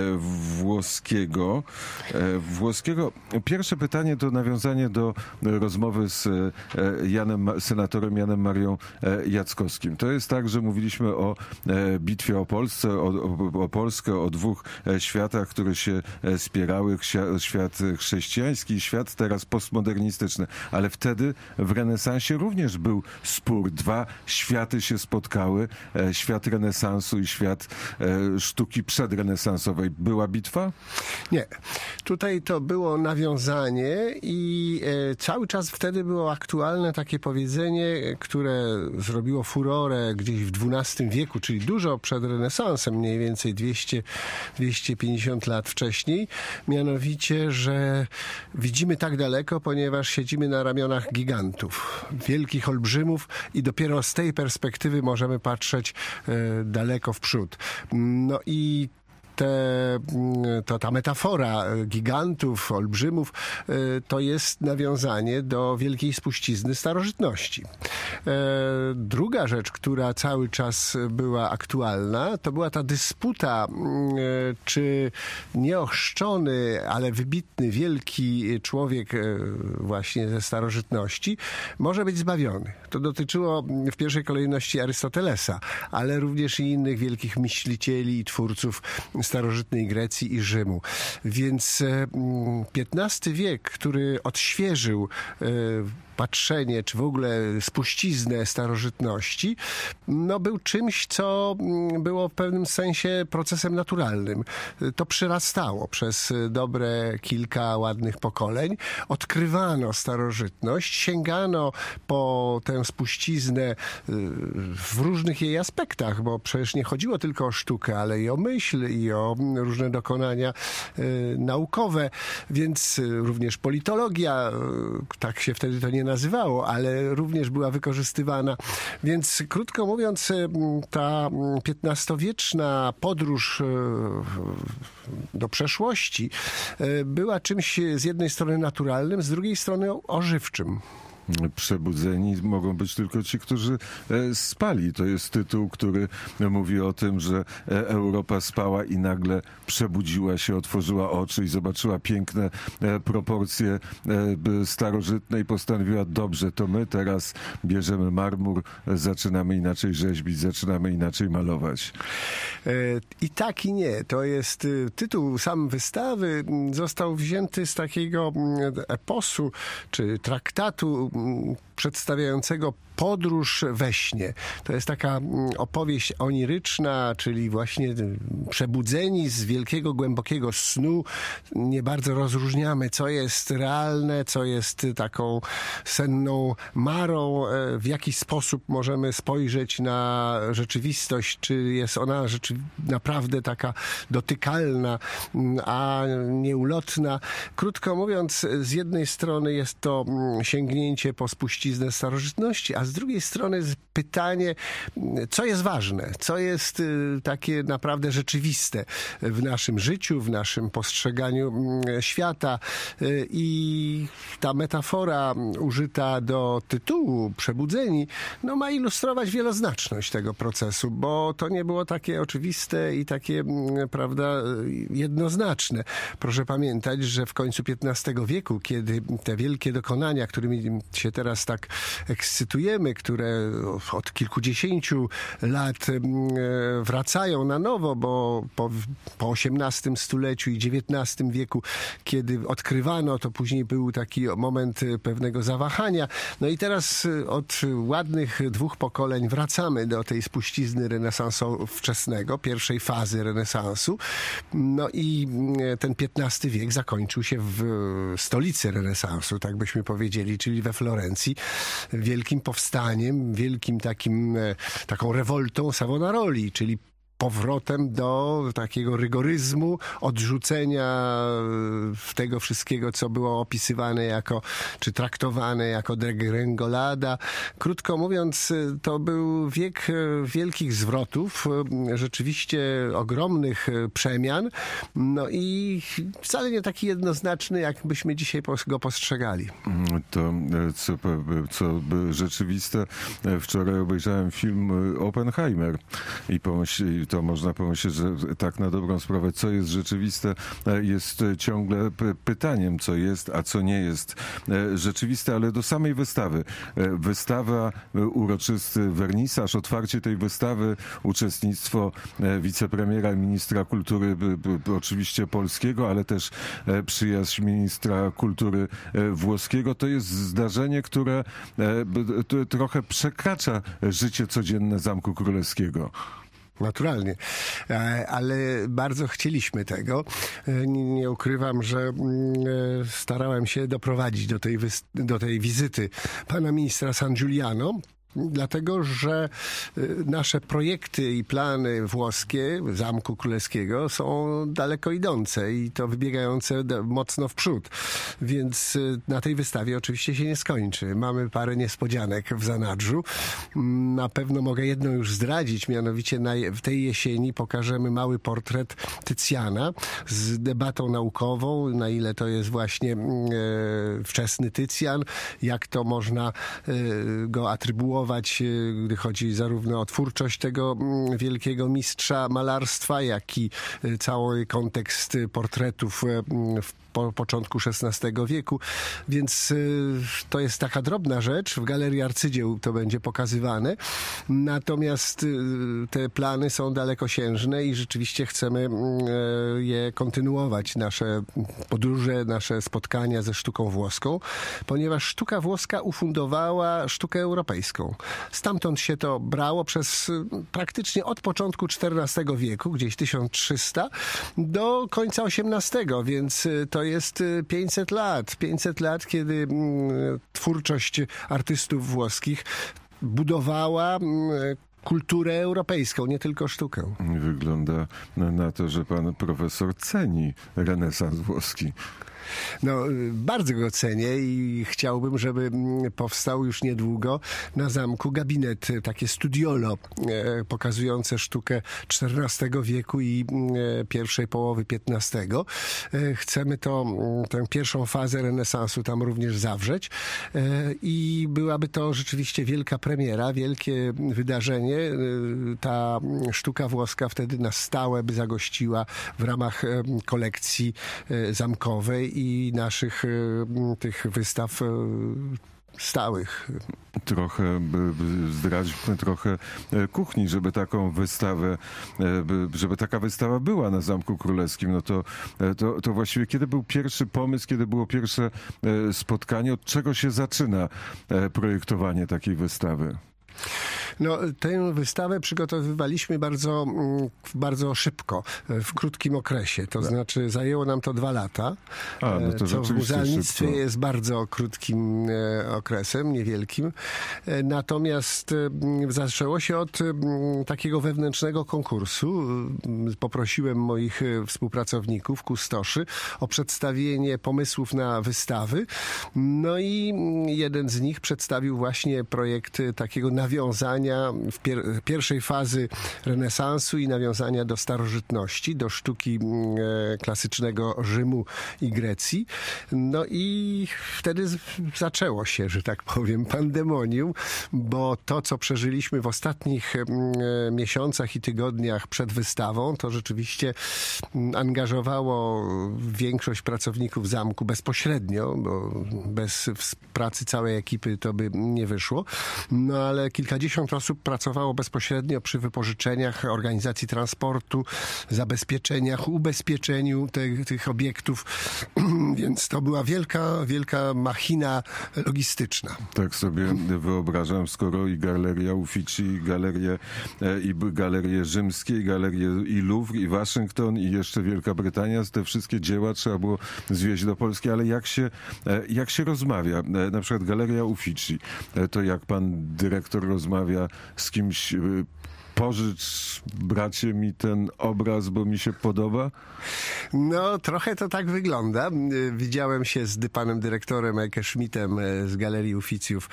włoskiego. Włoskiego. Pierwsze pytanie to nawiązanie do rozmowy z Janem, senatorem Janem Marią Jackowskim. To jest tak, że mówiliśmy o bitwie o Polsce, o, o, o Polskę, o dwóch światach, które się spierały, świat chrześcijański i świat teraz postmodernistyczny. Ale wtedy w renesansie również był spór. Dwa światy się spotkały. Świat renesansu i świat sztuki przedrenesansowej. Była bitwa? Nie. Tutaj to było nawiązanie i e, cały czas wtedy było aktualne takie powiedzenie, które zrobiło furorę gdzieś w dwunastym wieku, czyli dużo przed renesansem, mniej więcej dwieście do dwieście pięćdziesięciu lat wcześniej. Mianowicie, że widzimy tak daleko, ponieważ siedzimy na ramionach gigantów, wielkich olbrzymów i dopiero z tej perspektywy możemy patrzeć e, daleko w przód. No i Te, to ta metafora gigantów, olbrzymów, to jest nawiązanie do wielkiej spuścizny starożytności. Druga rzecz, która cały czas była aktualna, to była ta dysputa, czy nieochrzczony, ale wybitny, wielki człowiek właśnie ze starożytności może być zbawiony. To dotyczyło w pierwszej kolejności Arystotelesa, ale również i innych wielkich myślicieli i twórców starożytnej Grecji i Rzymu. Więc piętnasty wiek, który odświeżył patrzenie, czy w ogóle spuściznę starożytności, no był czymś, co było w pewnym sensie procesem naturalnym. To przyrastało przez dobre kilka ładnych pokoleń. Odkrywano starożytność, sięgano po tę spuściznę w różnych jej aspektach, bo przecież nie chodziło tylko o sztukę, ale i o myśl, i o różne dokonania naukowe, więc również politologia, tak się wtedy to nie nazywało, ale również była wykorzystywana. Więc krótko mówiąc, ta piętnastowieczna podróż do przeszłości była czymś z jednej strony naturalnym, z drugiej strony ożywczym. Przebudzeni mogą być tylko ci, którzy spali. To jest tytuł, który mówi o tym, że Europa spała i nagle przebudziła się, otworzyła oczy i zobaczyła piękne proporcje starożytne i postanowiła, dobrze, to my teraz bierzemy marmur, zaczynamy inaczej rzeźbić, zaczynamy inaczej malować. I tak i nie. To jest tytuł sam wystawy, został wzięty z takiego eposu, czy traktatu przedstawiającego podróż we śnie. To jest taka opowieść oniryczna, czyli właśnie przebudzeni z wielkiego, głębokiego snu. Nie bardzo rozróżniamy, co jest realne, co jest taką senną marą, w jaki sposób możemy spojrzeć na rzeczywistość, czy jest ona rzeczy naprawdę taka dotykalna, a nieulotna. Krótko mówiąc, z jednej strony jest to sięgnięcie po spuściznę starożytności, a z drugiej strony pytanie, co jest ważne, co jest takie naprawdę rzeczywiste w naszym życiu, w naszym postrzeganiu świata. I ta metafora użyta do tytułu Przebudzeni, no ma ilustrować wieloznaczność tego procesu, bo to nie było takie oczywiste i takie, prawda, jednoznaczne. Proszę pamiętać, że w końcu piętnastego wieku, kiedy te wielkie dokonania, którymi się teraz tak tak ekscytujemy, które od kilkudziesięciu lat wracają na nowo, bo po, po osiemnastym stuleciu i dziewiętnastym wieku, kiedy odkrywano, to później był taki moment pewnego zawahania. No i teraz od ładnych dwóch pokoleń wracamy do tej spuścizny renesansu wczesnego, pierwszej fazy renesansu. No i ten piętnasty wiek zakończył się w stolicy renesansu, tak byśmy powiedzieli, czyli we Florencji, wielkim powstaniem, wielkim takim, taką rewoltą Savonaroli, czyli powrotem do takiego rygoryzmu, odrzucenia tego wszystkiego, co było opisywane jako, czy traktowane jako degrengolada. Krótko mówiąc, to był wiek wielkich zwrotów, rzeczywiście ogromnych przemian, no i wcale nie taki jednoznaczny, jak byśmy dzisiaj go postrzegali. To, co, co rzeczywiste, wczoraj obejrzałem film Oppenheimer i pomyślałem, to można pomyśleć, że tak na dobrą sprawę, co jest rzeczywiste, jest ciągle pytaniem, co jest, a co nie jest rzeczywiste, ale do samej wystawy. Wystawa, uroczysty wernisaż, otwarcie tej wystawy, uczestnictwo wicepremiera i ministra kultury, oczywiście polskiego, ale też przyjaźń ministra kultury włoskiego. To jest zdarzenie, które trochę przekracza życie codzienne Zamku Królewskiego. Naturalnie, ale bardzo chcieliśmy tego. Nie, nie ukrywam, że starałem się doprowadzić do tej, do tej wizyty pana ministra San Giuliano, dlatego że nasze projekty i plany włoskie Zamku Królewskiego są daleko idące i to wybiegające mocno w przód. Więc na tej wystawie oczywiście się nie skończy. Mamy parę niespodzianek w zanadrzu. Na pewno mogę jedną już zdradzić, mianowicie na, w tej jesieni pokażemy mały portret Tycjana z debatą naukową, na ile to jest właśnie e, wczesny Tycjan, jak to można e, go atrybuować, gdy chodzi zarówno o twórczość tego wielkiego mistrza malarstwa, jak i cały kontekst portretów w po początku szesnastego wieku, więc to jest taka drobna rzecz. W Galerii Arcydzieł to będzie pokazywane. Natomiast te plany są dalekosiężne i rzeczywiście chcemy je kontynuować, nasze podróże, nasze spotkania ze sztuką włoską, ponieważ sztuka włoska ufundowała sztukę europejską. Stamtąd się to brało przez praktycznie od początku czternastego wieku, gdzieś tysiąc trzysta, do końca osiemnastego, więc to jest pięćset lat. pięćset lat, kiedy twórczość artystów włoskich budowała kulturę europejską, nie tylko sztukę. Wygląda na to, że pan profesor ceni renesans włoski. No, bardzo go cenię i chciałbym, żeby powstał już niedługo na zamku gabinet, takie studiolo pokazujące sztukę czternastego wieku i pierwszej połowy piętnastego. Chcemy to, tę pierwszą fazę renesansu tam również zawrzeć i byłaby to rzeczywiście wielka premiera, wielkie wydarzenie. Ta sztuka włoska wtedy na stałe by zagościła w ramach kolekcji zamkowej i naszych tych wystaw stałych. Trochę zdradźmy trochę kuchni, żeby taką wystawę, żeby taka wystawa była na Zamku Królewskim. No to, to, to właściwie kiedy był pierwszy pomysł, kiedy było pierwsze spotkanie, od czego się zaczyna projektowanie takiej wystawy? No, tę wystawę przygotowywaliśmy bardzo, bardzo szybko, w krótkim okresie. To znaczy zajęło nam to dwa lata, A, no to co w muzealnictwie szybko. jest bardzo krótkim okresem, niewielkim. Natomiast zaczęło się od takiego wewnętrznego konkursu. Poprosiłem moich współpracowników, kustoszy, o przedstawienie pomysłów na wystawy. No i jeden z nich przedstawił właśnie projekt takiego nawiązania nawiązania w pier- pierwszej fazy renesansu i nawiązania do starożytności, do sztuki e, klasycznego Rzymu i Grecji. No i wtedy z- zaczęło się, że tak powiem, pandemonium, bo to, co przeżyliśmy w ostatnich e, miesiącach i tygodniach przed wystawą, to rzeczywiście angażowało większość pracowników zamku bezpośrednio, bo bez pracy całej ekipy to by nie wyszło. No ale kilkadziesiąt osób pracowało bezpośrednio przy wypożyczeniach, organizacji transportu, zabezpieczeniach, ubezpieczeniu te, tych obiektów, więc to była wielka, wielka machina logistyczna. Tak sobie wyobrażam, skoro i Galeria Uffizi, i galerie, i galerie rzymskie, i galerie i Louvre, i Waszyngton, i jeszcze Wielka Brytania, te wszystkie dzieła trzeba było zwieźć do Polski, ale jak się, jak się rozmawia? Na przykład Galeria Uffizi, to jak pan dyrektor rozmawia z kimś, pożycz, bracie, mi ten obraz, bo mi się podoba? No, trochę to tak wygląda. Widziałem się z panem dyrektorem Eike Schmidtem z Galerii Uffiziów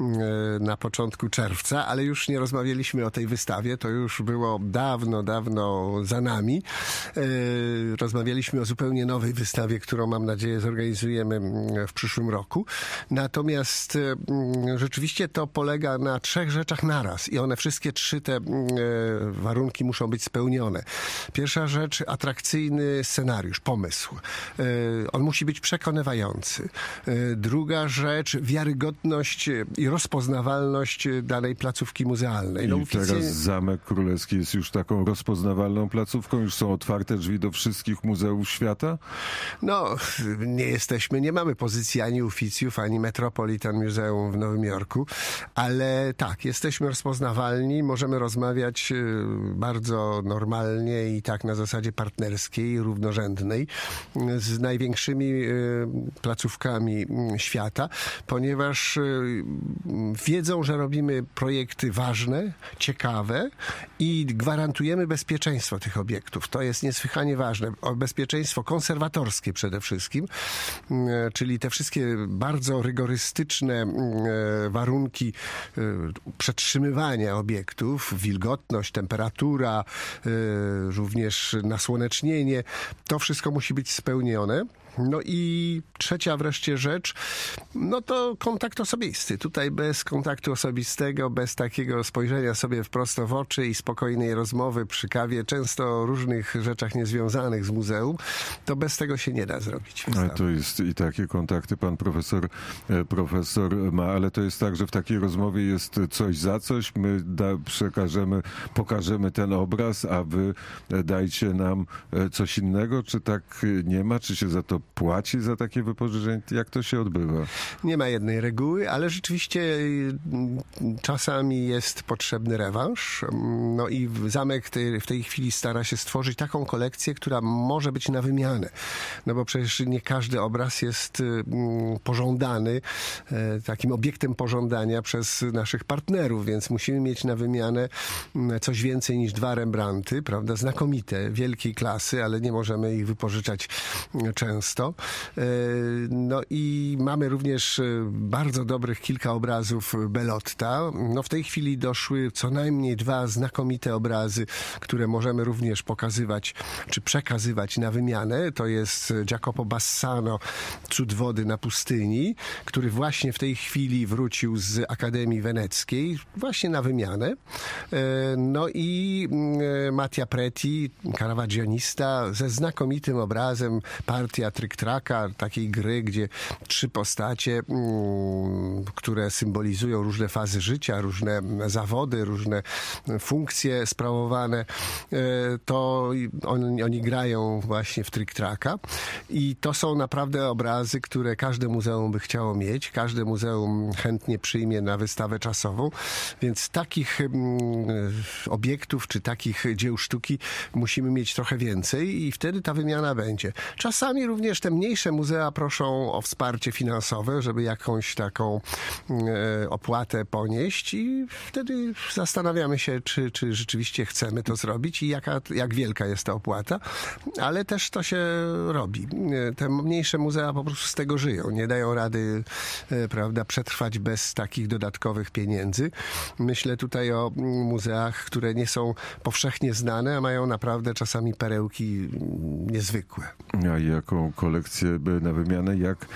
na początku czerwca, ale już nie rozmawialiśmy o tej wystawie. To już było dawno, dawno za nami. Rozmawialiśmy o zupełnie nowej wystawie, którą, mam nadzieję, zorganizujemy w przyszłym roku. Natomiast rzeczywiście to polega na trzech rzeczach naraz i one wszystkie trzy te warunki muszą być spełnione. Pierwsza rzecz, atrakcyjny scenariusz, pomysł. On musi być przekonywający. Druga rzecz, wiarygodność i rozpoznawalność danej placówki muzealnej. No, I teraz oficjalnie... Zamek Królewski jest już taką rozpoznawalną placówką? Już są otwarte drzwi do wszystkich muzeów świata? No, nie jesteśmy, nie mamy pozycji ani Uffiziów, ani Metropolitan Museum w Nowym Jorku, ale tak, jesteśmy rozpoznawalni, możemy rozmawiać bardzo normalnie i tak na zasadzie partnerskiej, równorzędnej z największymi placówkami świata, ponieważ wiedzą, że robimy projekty ważne, ciekawe i gwarantujemy bezpieczeństwo tych obiektów. To jest niesłychanie ważne. Bezpieczeństwo konserwatorskie przede wszystkim, czyli te wszystkie bardzo rygorystyczne warunki przetrzymywania obiektów, wilgotność, temperatura, również nasłonecznienie, to wszystko musi być spełnione. No i trzecia wreszcie rzecz, no to kontakt osobisty. Tutaj bez kontaktu osobistego, bez takiego spojrzenia sobie wprost w oczy i spokojnej rozmowy przy kawie, często o różnych rzeczach niezwiązanych z muzeum, to bez tego się nie da zrobić. Ale to jest i takie kontakty pan profesor, profesor ma, ale to jest tak, że w takiej rozmowie jest coś za coś, my da, przekażemy, pokażemy ten obraz, a wy dajcie nam coś innego, czy tak nie ma, czy się za to płaci za takie wypożyczenie? Jak to się odbywa? Nie ma jednej reguły, ale rzeczywiście czasami jest potrzebny rewanż. No i zamek tej, w tej chwili stara się stworzyć taką kolekcję, która może być na wymianę. No bo przecież nie każdy obraz jest pożądany, takim obiektem pożądania przez naszych partnerów, więc musimy mieć na wymianę coś więcej niż dwa Rembrandty, prawda? Znakomite, wielkiej klasy, ale nie możemy ich wypożyczać często. No i mamy również bardzo dobrych kilka obrazów Bellotta. No w tej chwili doszły co najmniej dwa znakomite obrazy, które możemy również pokazywać, czy przekazywać na wymianę. To jest Jacopo Bassano, Cud wody na pustyni, który właśnie w tej chwili wrócił z Akademii Weneckiej, właśnie na wymianę. No i Mattia Preti, caravagionista, ze znakomitym obrazem Partia Tryk-traka, takiej gry, gdzie trzy postacie, mm, które symbolizują różne fazy życia, różne zawody, różne funkcje sprawowane, to oni, oni grają właśnie w tryk-traka i to są naprawdę obrazy, które każde muzeum by chciało mieć, każde muzeum chętnie przyjmie na wystawę czasową, więc takich mm, obiektów, czy takich dzieł sztuki musimy mieć trochę więcej i wtedy ta wymiana będzie. Czasami również Również te mniejsze muzea proszą o wsparcie finansowe, żeby jakąś taką e, opłatę ponieść i wtedy zastanawiamy się, czy, czy rzeczywiście chcemy to zrobić i jaka, jak wielka jest ta opłata, ale też to się robi. Te mniejsze muzea po prostu z tego żyją, nie dają rady, e, prawda, przetrwać bez takich dodatkowych pieniędzy. Myślę tutaj o muzeach, które nie są powszechnie znane, a mają naprawdę czasami perełki niezwykłe. A jaką kolekcję na wymianę? Jak,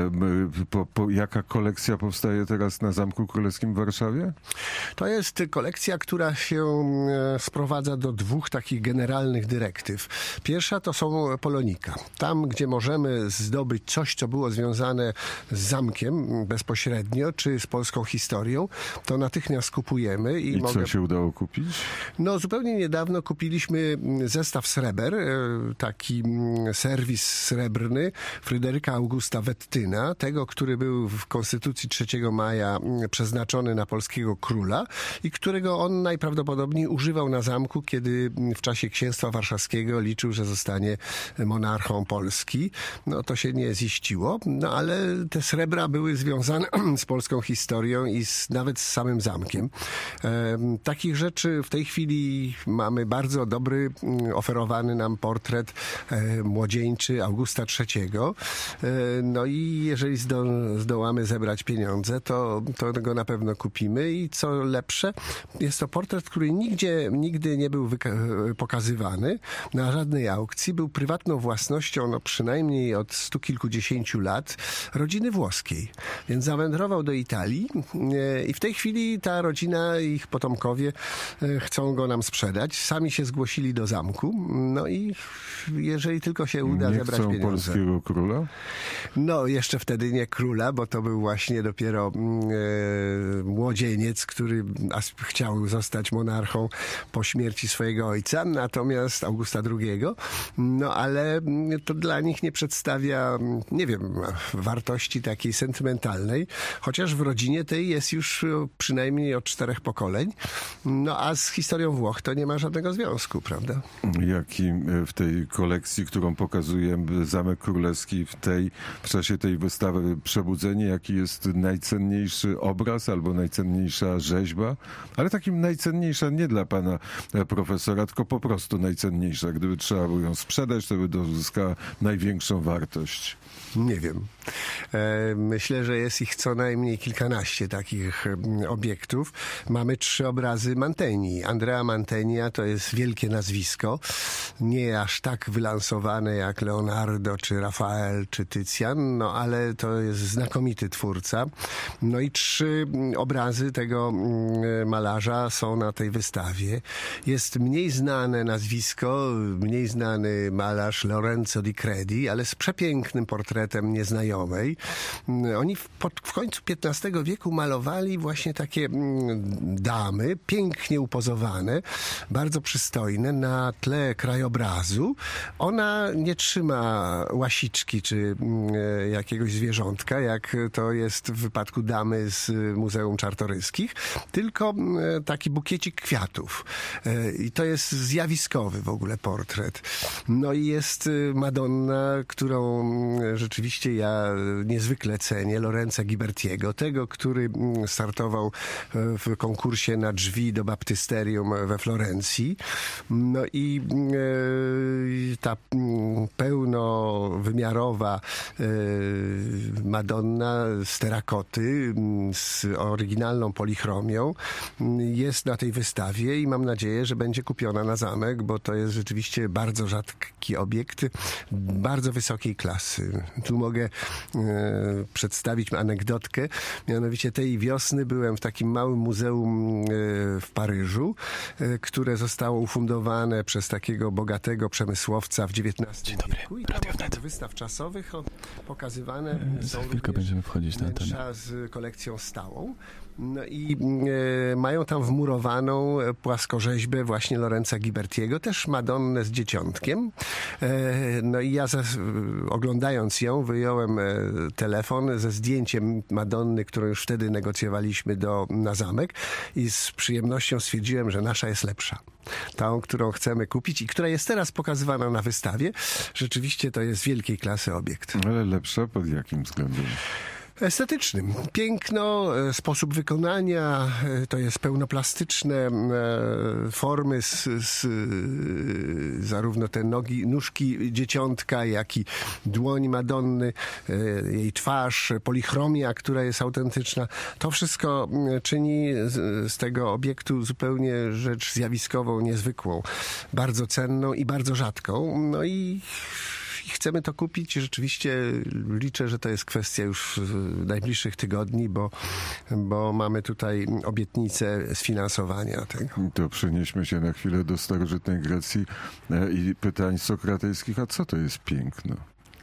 po, po, jaka kolekcja powstaje teraz na Zamku Królewskim w Warszawie? To jest kolekcja, która się sprowadza do dwóch takich generalnych dyrektyw. Pierwsza to są Polonika. Tam, gdzie możemy zdobyć coś, co było związane z zamkiem bezpośrednio, czy z polską historią, to natychmiast kupujemy. I, I mogę... co się udało kupić? No, zupełnie niedawno kupiliśmy zestaw sreber, taki serwis srebrny Fryderyka Augusta Wettyna, tego, który był w Konstytucji trzeciego maja przeznaczony na polskiego króla i którego on najprawdopodobniej używał na zamku, kiedy w czasie księstwa warszawskiego liczył, że zostanie monarchą Polski. No, to się nie ziściło, no ale te srebra były związane z polską historią i z, nawet z samym zamkiem. E, takich rzeczy w tej chwili mamy bardzo dobry, oferowany nam portret e, młodzieńczy Augusta trzeciego. E, no i jeżeli zdo, zdołamy zebrać pieniądze, to, to go na pewno kupimy i co lepsze, jest to portret, który nigdzie, nigdy nie był wyka- pokazywany na żadnej aukcji. Był prywatną własnością, no przynajmniej od stu kilkudziesięciu lat rodziny włoskiej. Więc zawędrował do Italii e, i w tej chwili ta rodzina i ich potomkowie e, chcą go nam sprzedać. Sami się zgłosili do zamku. No i jeżeli tylko się uda nie zebrać chcą pieniądze. polskiego króla? No, jeszcze wtedy nie króla, bo to był właśnie dopiero e, młodzieniec, który chciał zostać monarchą po śmierci swojego ojca, natomiast Augusta drugiego. No, ale to dla nich nie przedstawia, nie wiem, wartości takiej sentymentalnej, chociaż w rodzinie tej jest już przynajmniej od czterech pokoleń. No, a z historią Włoch to nie ma żadnego związku, prawda? Jaki w tej kolekcji, którą pokazuje Zamek Królewski w tej, w czasie tej wystawy Przebudzenie, jaki jest najcenniejszy obraz albo najcenniejsza rzeźba, ale takim najcenniejsza nie dla pana profesora, tylko po prostu najcenniejsza. Gdyby trzeba było ją sprzedać, to by uzyskała największą wartość. Nie wiem. Myślę, że jest ich co najmniej kilkanaście takich obiektów. Mamy trzy obrazy Mantegni. Andrea Mantegna to jest wielkie nazwisko. Nie aż tak wylansowane jak Leonardo, czy Rafael, czy Tycjan, no ale to jest znakomity twórca. No i trzy obrazy tego malarza są na tej wystawie. Jest mniej znane nazwisko, mniej znany malarz Lorenzo di Credi, ale z przepięknym portretem nieznajomej. Oni w, pod, w końcu piętnastego wieku malowali właśnie takie damy, pięknie upozowane, bardzo przystojne, na tle krajobrazu. Ona nie trzyma łasiczki czy e, jakiegoś zwierzątka, jak to jest w wypadku damy z Muzeum Czartoryskich, tylko e, taki bukiecik kwiatów. E, I to jest zjawiskowy w ogóle portret. No i jest Madonna, którą rzeczywiście ja niezwykle cenię, Lorenza Ghibertiego, tego, który startował w konkursie na drzwi do baptysterium we Florencji. No i e, ta pełnowymiarowa e, Madonna z terakoty, z oryginalną polichromią jest na tej wystawie i mam nadzieję, że będzie kupiona na zamek, bo to jest rzeczywiście bardzo rzadki obiekt, bardzo wysokiej klasy. Tu mogę e, przedstawić anegdotkę. Mianowicie tej wiosny byłem w takim małym muzeum e, w Paryżu, e, które zostało ufundowane przez takiego bogatego przemysłowca w dziewiętnastym wieku. I tam od wystaw czasowych pokazywane Za są chwilkę będziemy wchodzić na wnętrza antenę. z kolekcją stałą. No i e, mają tam wmurowaną płaskorzeźbę właśnie Lorenza Ghibertiego, też Madonnę z dzieciątkiem. E, no i ja zas, oglądając ją wyjąłem e, telefon ze zdjęciem Madonny, którą już wtedy negocjowaliśmy do, na zamek i z przyjemnością stwierdziłem, że nasza jest lepsza. Tą, którą chcemy kupić i która jest teraz pokazywana na wystawie. Rzeczywiście to jest wielkiej klasy obiekt. Ale lepsza pod jakim względem? Estetycznym. Piękno, sposób wykonania, to jest pełnoplastyczne formy, z, z, zarówno te nogi, nóżki dzieciątka, jak i dłoń Madonny, jej twarz, polichromia, która jest autentyczna. To wszystko czyni z, z tego obiektu zupełnie rzecz zjawiskową, niezwykłą, bardzo cenną i bardzo rzadką. No i I chcemy to kupić. Rzeczywiście liczę, że to jest kwestia już najbliższych tygodni, bo, bo mamy tutaj obietnicę sfinansowania tego. To przenieśmy się na chwilę do starożytnej Grecji i pytań sokratejskich. A co to jest piękno?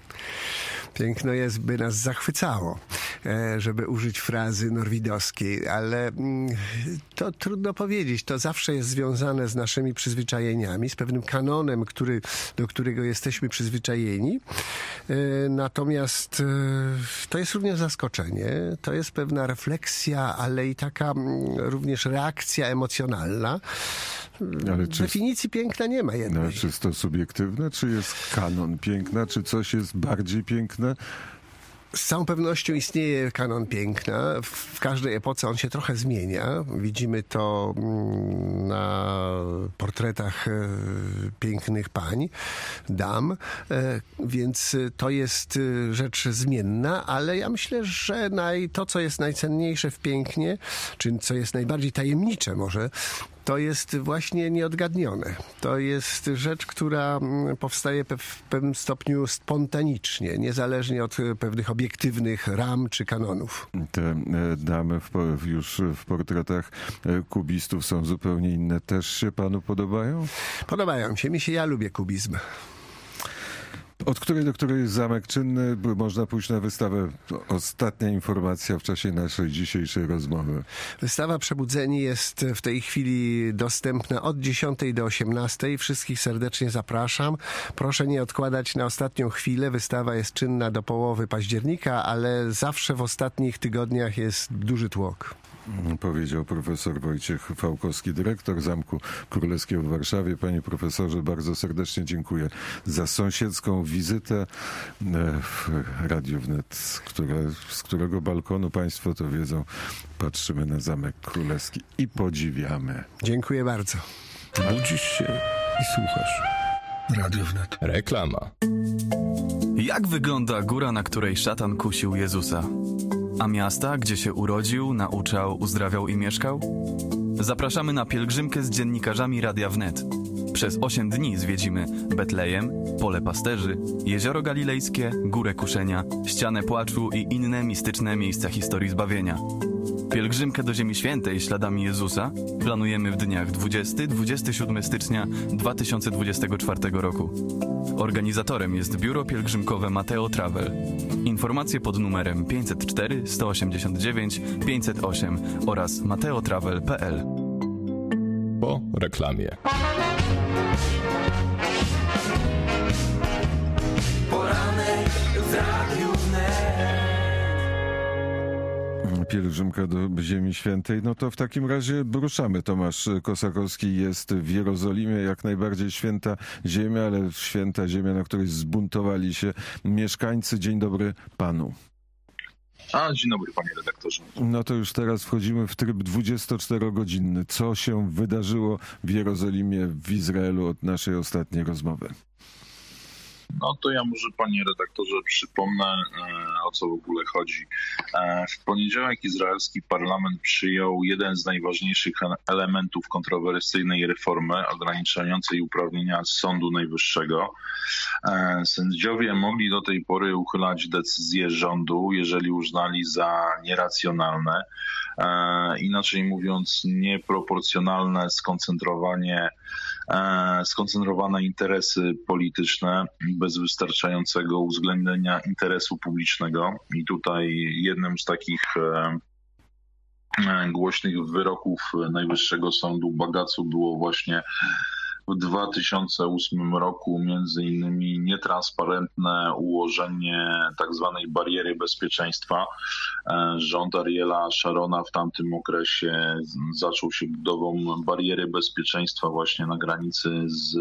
Piękno jest, by nas zachwycało, żeby użyć frazy norwidowskiej, ale to trudno powiedzieć. To zawsze jest związane z naszymi przyzwyczajeniami, z pewnym kanonem, który, do którego jesteśmy przyzwyczajeni. Natomiast to jest również zaskoczenie, to jest pewna refleksja, ale i taka również reakcja emocjonalna. Ale czy, definicji piękna nie ma jednej. No, czy jest to subiektywne, czy jest kanon piękna, czy coś jest bardziej piękne? Z całą pewnością istnieje kanon piękna. W każdej epoce on się trochę zmienia. Widzimy to na portretach pięknych pań, dam, więc to jest rzecz zmienna, ale ja myślę, że naj, to, co jest najcenniejsze w pięknie, czy co jest najbardziej tajemnicze może, to jest właśnie nieodgadnione. To jest rzecz, która powstaje w pewnym stopniu spontanicznie, niezależnie od pewnych obiektywnych ram czy kanonów. Te damy w, już w portretach kubistów są zupełnie inne. Też się panu podobają? Podobają się. Mi się, ja lubię kubizm. Od której do której jest zamek czynny? Można pójść na wystawę. Ostatnia informacja w czasie naszej dzisiejszej rozmowy. Wystawa Przebudzeni jest w tej chwili dostępna od dziesiątej do osiemnastej. Wszystkich serdecznie zapraszam. Proszę nie odkładać na ostatnią chwilę. Wystawa jest czynna do połowy października, ale zawsze w ostatnich tygodniach jest duży tłok. Powiedział profesor Wojciech Fałkowski, dyrektor Zamku Królewskiego w Warszawie. Panie profesorze, bardzo serdecznie dziękuję za sąsiedzką wizytę w Radiu Wnet, które, z którego balkonu państwo to wiedzą, patrzymy na Zamek Królewski i podziwiamy. Dziękuję bardzo. Budzisz się i słuchasz. Radio Wnet. Reklama. Jak wygląda góra, na której szatan kusił Jezusa? A miasta, gdzie się urodził, nauczał, uzdrawiał i mieszkał? Zapraszamy na pielgrzymkę z dziennikarzami Radia Wnet. Przez osiem dni zwiedzimy Betlejem, Pole Pasterzy, Jezioro Galilejskie, Górę Kuszenia, Ścianę Płaczu i inne mistyczne miejsca historii zbawienia. Pielgrzymkę do Ziemi Świętej śladami Jezusa planujemy w dniach dwudziestego do dwudziestego siódmego stycznia dwa tysiące dwudziestego czwartego roku. Organizatorem jest biuro pielgrzymkowe Mateo Travel. Informacje pod numerem pięćset cztery sto osiemdziesiąt dziewięć pięćset osiem oraz mateotravel kropka p l. Po reklamie. Poranek w Radiu Wnet. Pielgrzymka do Ziemi Świętej. No to w takim razie ruszamy. Tomasz Kosakowski jest w Jerozolimie, jak najbardziej święta ziemia, ale święta ziemia, na której zbuntowali się mieszkańcy. Dzień dobry panu. A, dzień dobry panie redaktorze. No to już teraz wchodzimy w tryb dwudziestoczterogodzinny. Co się wydarzyło w Jerozolimie, w Izraelu od naszej ostatniej rozmowy? No to ja może panie redaktorze przypomnę, o co w ogóle chodzi. W poniedziałek izraelski parlament przyjął jeden z najważniejszych elementów kontrowersyjnej reformy ograniczającej uprawnienia Sądu Najwyższego. Sędziowie mogli do tej pory uchylać decyzje rządu, jeżeli uznali za nieracjonalne. Inaczej mówiąc, nieproporcjonalne skoncentrowanie, skoncentrowane interesy polityczne bez wystarczającego uwzględnienia interesu publicznego. I tutaj jednym z takich głośnych wyroków Najwyższego Sądu Bagacu było właśnie w dwa tysiące ósmym roku, między innymi nietransparentne ułożenie tak zwanej bariery bezpieczeństwa. Rząd Ariela Sharona w tamtym okresie zaczął się budową bariery bezpieczeństwa właśnie na granicy z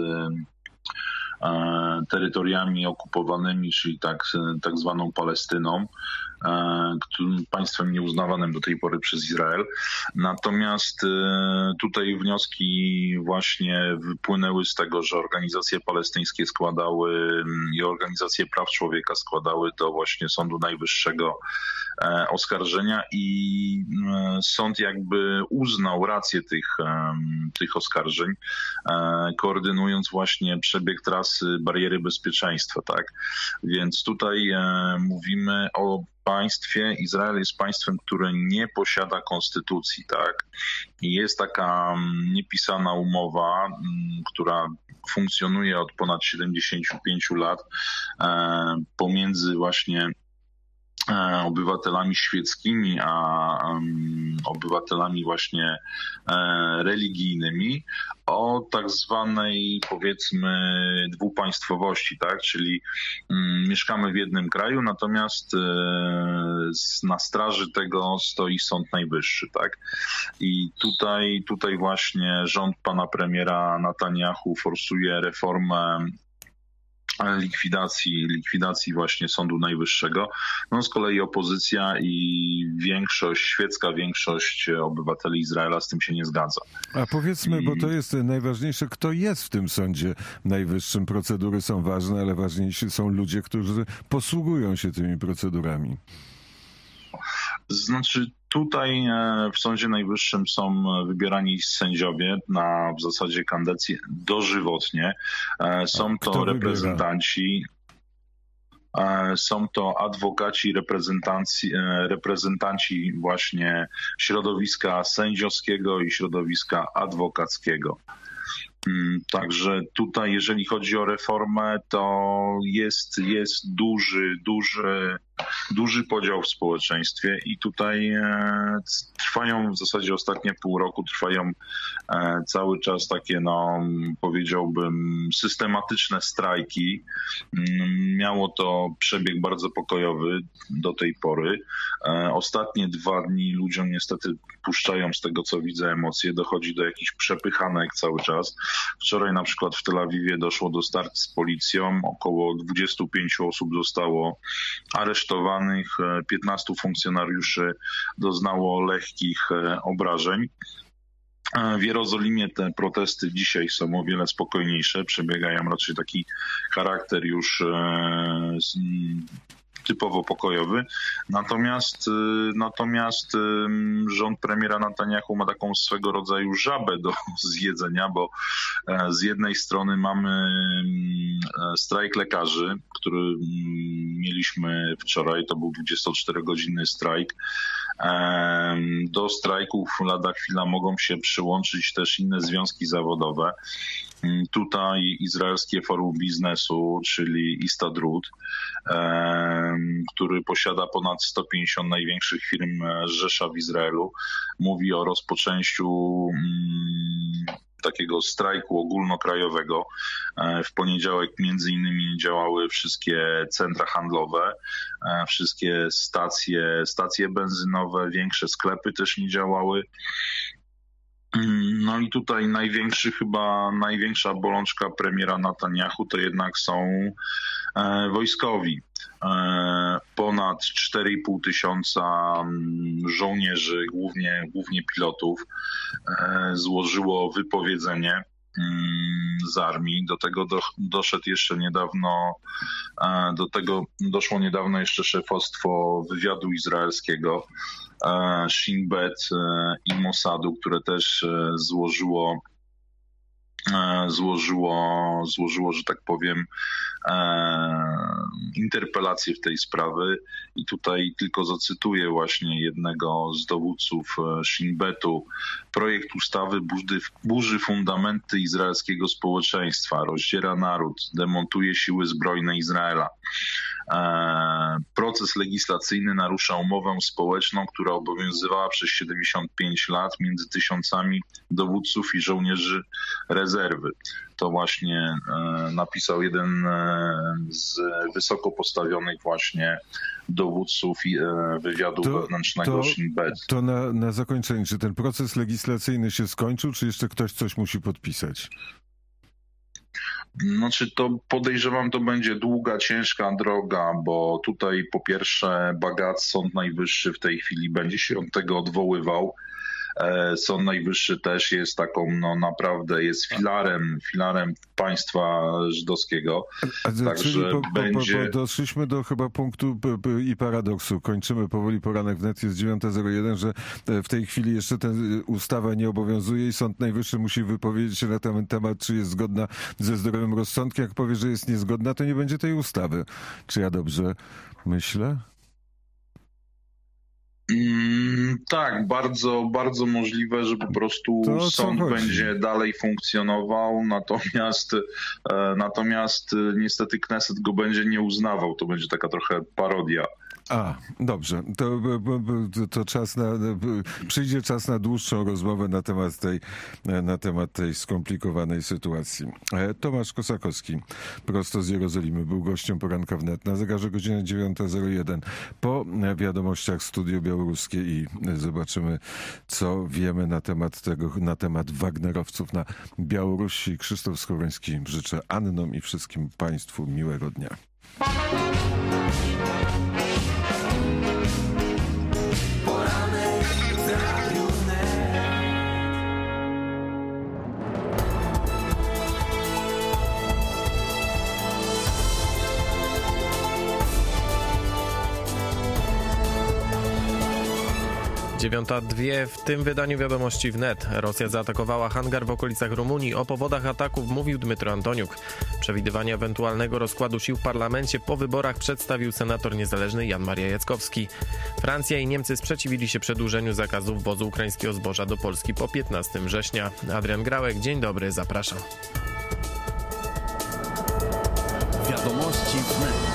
terytoriami okupowanymi, czyli tak, tak zwaną Palestyną, państwem nieuznawanym do tej pory przez Izrael. Natomiast tutaj wnioski właśnie wypłynęły z tego, że organizacje palestyńskie składały i organizacje praw człowieka składały do właśnie Sądu Najwyższego oskarżenia i sąd jakby uznał rację tych, tych oskarżeń, koordynując właśnie przebieg trasy bariery bezpieczeństwa, tak? Więc tutaj mówimy o państwie, Izrael jest państwem, które nie posiada konstytucji, tak? I jest taka niepisana umowa, która funkcjonuje od ponad siedemdziesięciu pięciu lat pomiędzy właśnie obywatelami świeckimi, a um, obywatelami właśnie e, religijnymi o tak zwanej, powiedzmy, dwupaństwowości, tak? Czyli mm, mieszkamy w jednym kraju, natomiast e, na straży tego stoi Sąd Najwyższy, tak? I tutaj, tutaj właśnie rząd pana premiera Netanyahu forsuje reformę likwidacji, likwidacji właśnie Sądu Najwyższego. No z kolei opozycja i większość, świecka większość obywateli Izraela z tym się nie zgadza. A powiedzmy, I... bo to jest najważniejsze, kto jest w tym Sądzie Najwyższym. Procedury są ważne, ale ważniejsi są ludzie, którzy posługują się tymi procedurami. Znaczy tutaj w Sądzie Najwyższym są wybierani sędziowie na w zasadzie kadencji dożywotnie. Są to reprezentanci, są to adwokaci, reprezentanci, reprezentanci właśnie środowiska sędziowskiego i środowiska adwokackiego. Także tutaj, jeżeli chodzi o reformę, to jest, jest duży, duży, duży podział w społeczeństwie i tutaj trwają w zasadzie ostatnie pół roku, trwają cały czas takie, no powiedziałbym, systematyczne strajki. Miało to przebieg bardzo pokojowy do tej pory. Ostatnie dwa dni ludziom niestety puszczają, z tego co widzę, emocje. Dochodzi do jakichś przepychanek cały czas. Wczoraj na przykład w Tel Awiwie doszło do starć z policją. Około dwudziestu pięciu osób zostało aresztowanych. piętnastu funkcjonariuszy doznało lekkich obrażeń. W Jerozolimie te protesty dzisiaj są o wiele spokojniejsze. Przebiegają raczej taki charakter już typowo pokojowy. Natomiast, natomiast rząd premiera Netanyahu ma taką swego rodzaju żabę do zjedzenia, bo z jednej strony mamy strajk lekarzy, który mieliśmy wczoraj, to był dwudziestoczterogodzinny strajk. Do strajków lada chwila mogą się przyłączyć też inne związki zawodowe. Tutaj Izraelskie Forum Biznesu, czyli Istadrut, który posiada ponad sto pięćdziesiąt największych firm Rzesza w Izraelu, mówi o rozpoczęciu takiego strajku ogólnokrajowego. W poniedziałek między innymi działały wszystkie centra handlowe, wszystkie stacje, stacje benzynowe, większe sklepy też nie działały. No i tutaj największy, chyba największa bolączka premiera Netanyahu to jednak są e, wojskowi. E, ponad cztery i pół tysiąca żołnierzy, głównie, głównie pilotów, e, złożyło wypowiedzenie z armii. Do tego do, doszedł jeszcze niedawno, do tego doszło niedawno jeszcze szefostwo wywiadu izraelskiego, Shin Bet i Mossadu, które też złożyło złożyło, złożyło, że tak powiem, interpelację w tej sprawie i tutaj tylko zacytuję właśnie jednego z dowódców Shin Betu. Projekt ustawy burzy, burzy fundamenty izraelskiego społeczeństwa, rozdziera naród, demontuje siły zbrojne Izraela. proces legislacyjny narusza umowę społeczną, która obowiązywała przez siedemdziesiąt pięć lat między tysiącami dowódców i żołnierzy rezerwy. To właśnie napisał jeden z wysoko postawionych właśnie dowódców wywiadu to, wewnętrznego to, Shin Bet. To na, na zakończenie, czy ten proces legislacyjny się skończył, czy jeszcze ktoś coś musi podpisać? Znaczy to podejrzewam, to będzie długa, ciężka droga, bo tutaj po pierwsze Bagat, Sąd Najwyższy w tej chwili będzie się od tego odwoływał. Sąd Najwyższy też jest taką, no naprawdę jest filarem, filarem państwa żydowskiego. A, Także czyli po, po, będzie... po, po, doszliśmy do chyba punktu p, p, i paradoksu. Kończymy powoli poranek wnet, jest dziewiąta zero jeden, że w tej chwili jeszcze ta ustawa nie obowiązuje i Sąd Najwyższy musi wypowiedzieć się na ten temat, czy jest zgodna ze zdrowym rozsądkiem. Jak powie, że jest niezgodna, to nie będzie tej ustawy. Czy ja dobrze myślę? Mm, tak, bardzo, bardzo możliwe, że po prostu to sąd będzie dalej funkcjonował, natomiast, e, natomiast niestety Kneset go będzie nie uznawał. To będzie taka trochę parodia. A, dobrze. To, to, to czas na, przyjdzie czas na dłuższą rozmowę na temat tej, na temat tej skomplikowanej sytuacji. Tomasz Kosakowski, prosto z Jerozolimy, był gościem poranka wnet. Na zegarze godzina dziewiąta zero jeden. Po wiadomościach Studio Białoruskie i zobaczymy, co wiemy na temat tego, na temat Wagnerowców na Białorusi. Krzysztof Skowroński, życzę Annom i wszystkim Państwu miłego dnia. dziewiąta dwie w tym wydaniu wiadomości wnet. Rosja zaatakowała hangar w okolicach Rumunii. O powodach ataków mówił Dmytro Antoniuk. Przewidywania ewentualnego rozkładu sił w parlamencie po wyborach przedstawił senator niezależny Jan Maria Jackowski. Francja i Niemcy sprzeciwili się przedłużeniu zakazu wwozu ukraińskiego zboża do Polski po piętnastego września. Adrian Grałek, dzień dobry, zapraszam. Wiadomości wnet.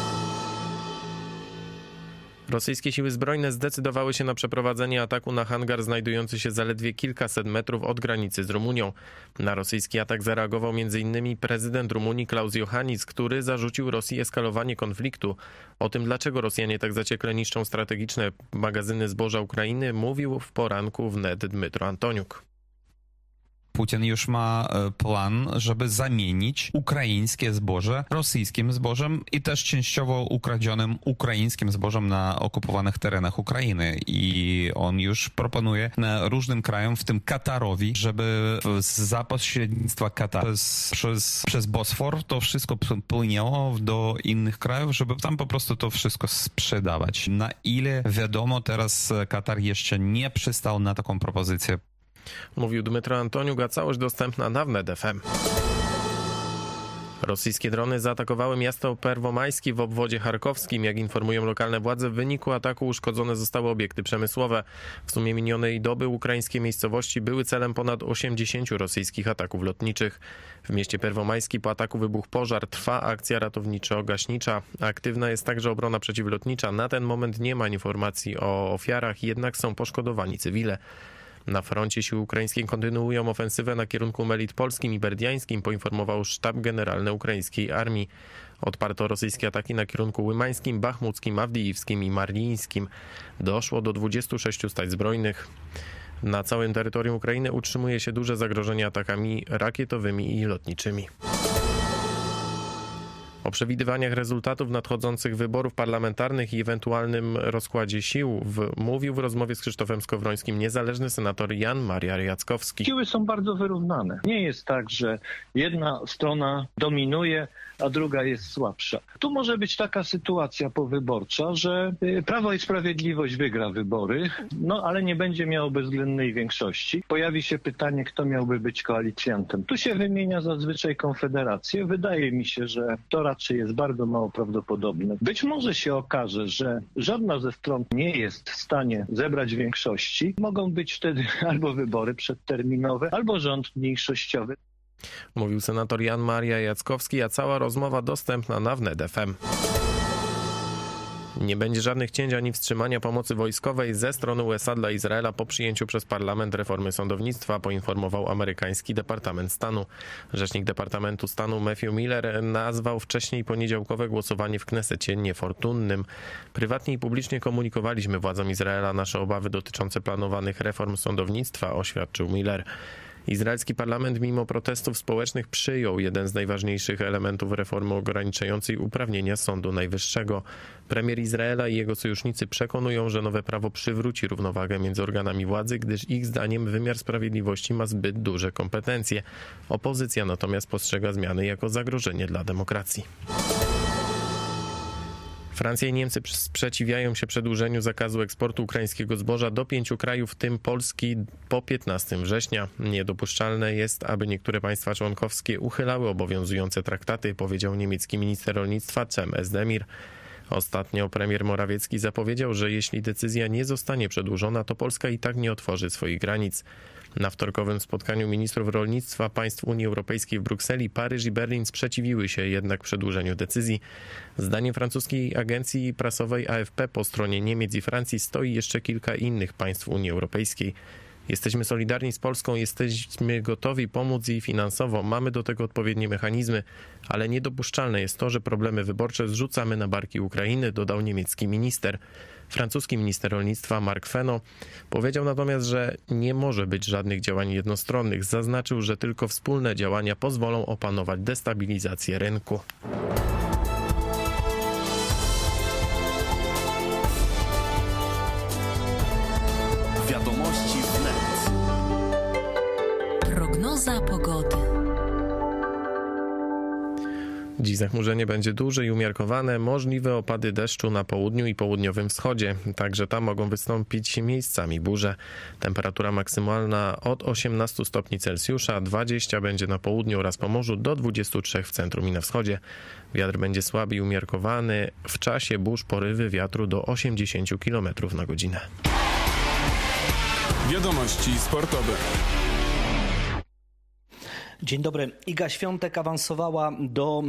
Rosyjskie siły zbrojne zdecydowały się na przeprowadzenie ataku na hangar znajdujący się zaledwie kilkaset metrów od granicy z Rumunią. Na rosyjski atak zareagował m.in. prezydent Rumunii Klaus Iohannis, który zarzucił Rosji eskalowanie konfliktu. O tym, dlaczego Rosjanie tak zaciekle niszczą strategiczne magazyny zboża Ukrainy, mówił w poranku wnet Dmytro Antoniuk. Putin już ma plan, żeby zamienić ukraińskie zboże rosyjskim zbożem i też częściowo ukradzionym ukraińskim zbożem na okupowanych terenach Ukrainy. I on już proponuje różnym krajom, w tym Katarowi, żeby za pośrednictwa Kataru przez, przez, przez Bosfor to wszystko płynęło do innych krajów, żeby tam po prostu to wszystko sprzedawać. Na ile wiadomo, teraz Katar jeszcze nie przystał na taką propozycję. Mówił Dmytro Antoniuk, a całość dostępna na wnet kropka f m. Rosyjskie drony zaatakowały miasto Perwomajski w obwodzie charkowskim. Jak informują lokalne władze, w wyniku ataku uszkodzone zostały obiekty przemysłowe. W sumie minionej doby ukraińskie miejscowości były celem ponad osiemdziesięciu rosyjskich ataków lotniczych. W mieście Perwomajski po ataku wybuchł pożar. Trwa akcja ratowniczo-gaśnicza. Aktywna jest także obrona przeciwlotnicza. Na ten moment nie ma informacji o ofiarach, jednak są poszkodowani cywile. Na froncie siły ukraińskie kontynuują ofensywę na kierunku melitopolskim i berdiańskim, poinformował sztab generalny ukraińskiej armii. Odparto rosyjskie ataki na kierunku łymańskim, bachmuckim, awdijiwskim i marlińskim. Doszło do dwudziestu sześciu stać zbrojnych. Na całym terytorium Ukrainy utrzymuje się duże zagrożenie atakami rakietowymi i lotniczymi. O przewidywaniach rezultatów nadchodzących wyborów parlamentarnych i ewentualnym rozkładzie sił w, mówił w rozmowie z Krzysztofem Skowrońskim niezależny senator Jan Maria Jackowski. Siły są bardzo wyrównane. Nie jest tak, że jedna strona dominuje, a druga jest słabsza. Tu może być taka sytuacja powyborcza, że Prawo i Sprawiedliwość wygra wybory, no ale nie będzie miało bezwzględnej większości. Pojawi się pytanie, kto miałby być koalicjantem. Tu się wymienia zazwyczaj Konfederację. Wydaje mi się, że to raczej jest bardzo mało prawdopodobne. Być może się okaże, że żadna ze stron nie jest w stanie zebrać większości. Mogą być wtedy albo wybory przedterminowe, albo rząd mniejszościowy. Mówił senator Jan Maria Jackowski, a cała rozmowa dostępna na wnet kropka f m. Nie będzie żadnych cięć ani wstrzymania pomocy wojskowej ze strony U S A dla Izraela po przyjęciu przez parlament reformy sądownictwa, poinformował amerykański Departament Stanu. Rzecznik Departamentu Stanu Matthew Miller nazwał wcześniej poniedziałkowe głosowanie w Knesecie niefortunnym. Prywatnie i publicznie komunikowaliśmy władzom Izraela nasze obawy dotyczące planowanych reform sądownictwa, oświadczył Miller. Izraelski parlament mimo protestów społecznych przyjął jeden z najważniejszych elementów reformy ograniczającej uprawnienia Sądu Najwyższego. Premier Izraela i jego sojusznicy przekonują, że nowe prawo przywróci równowagę między organami władzy, gdyż ich zdaniem wymiar sprawiedliwości ma zbyt duże kompetencje. Opozycja natomiast postrzega zmiany jako zagrożenie dla demokracji. Francja i Niemcy sprzeciwiają się przedłużeniu zakazu eksportu ukraińskiego zboża do pięciu krajów, w tym Polski, po piętnastego września. Niedopuszczalne jest, aby niektóre państwa członkowskie uchylały obowiązujące traktaty, powiedział niemiecki minister rolnictwa Cem Özdemir. Ostatnio premier Morawiecki zapowiedział, że jeśli decyzja nie zostanie przedłużona, to Polska i tak nie otworzy swoich granic. Na wtorkowym spotkaniu ministrów rolnictwa państw Unii Europejskiej w Brukseli Paryż i Berlin sprzeciwiły się jednak przedłużeniu decyzji. Zdaniem francuskiej agencji prasowej A F P po stronie Niemiec i Francji stoi jeszcze kilka innych państw Unii Europejskiej. Jesteśmy solidarni z Polską, jesteśmy gotowi pomóc jej finansowo, mamy do tego odpowiednie mechanizmy, ale niedopuszczalne jest to, że problemy wyborcze zrzucamy na barki Ukrainy, dodał niemiecki minister. Francuski minister rolnictwa Marc Fesneau powiedział natomiast, że nie może być żadnych działań jednostronnych. Zaznaczył, że tylko wspólne działania pozwolą opanować destabilizację rynku. Wiadomości wnet. Prognoza pogody. Dziś zachmurzenie będzie duże i umiarkowane, możliwe opady deszczu na południu i południowym wschodzie. Także tam mogą wystąpić miejscami burze. Temperatura maksymalna od osiemnastu stopni Celsjusza, dwadzieścia będzie na południu oraz Pomorzu, do dwudziestu trzech w centrum i na wschodzie. Wiatr będzie słaby i umiarkowany. W czasie burz porywy wiatru do osiemdziesięciu kilometrów na godzinę. Wiadomości sportowe. Dzień dobry. Iga Świątek awansowała do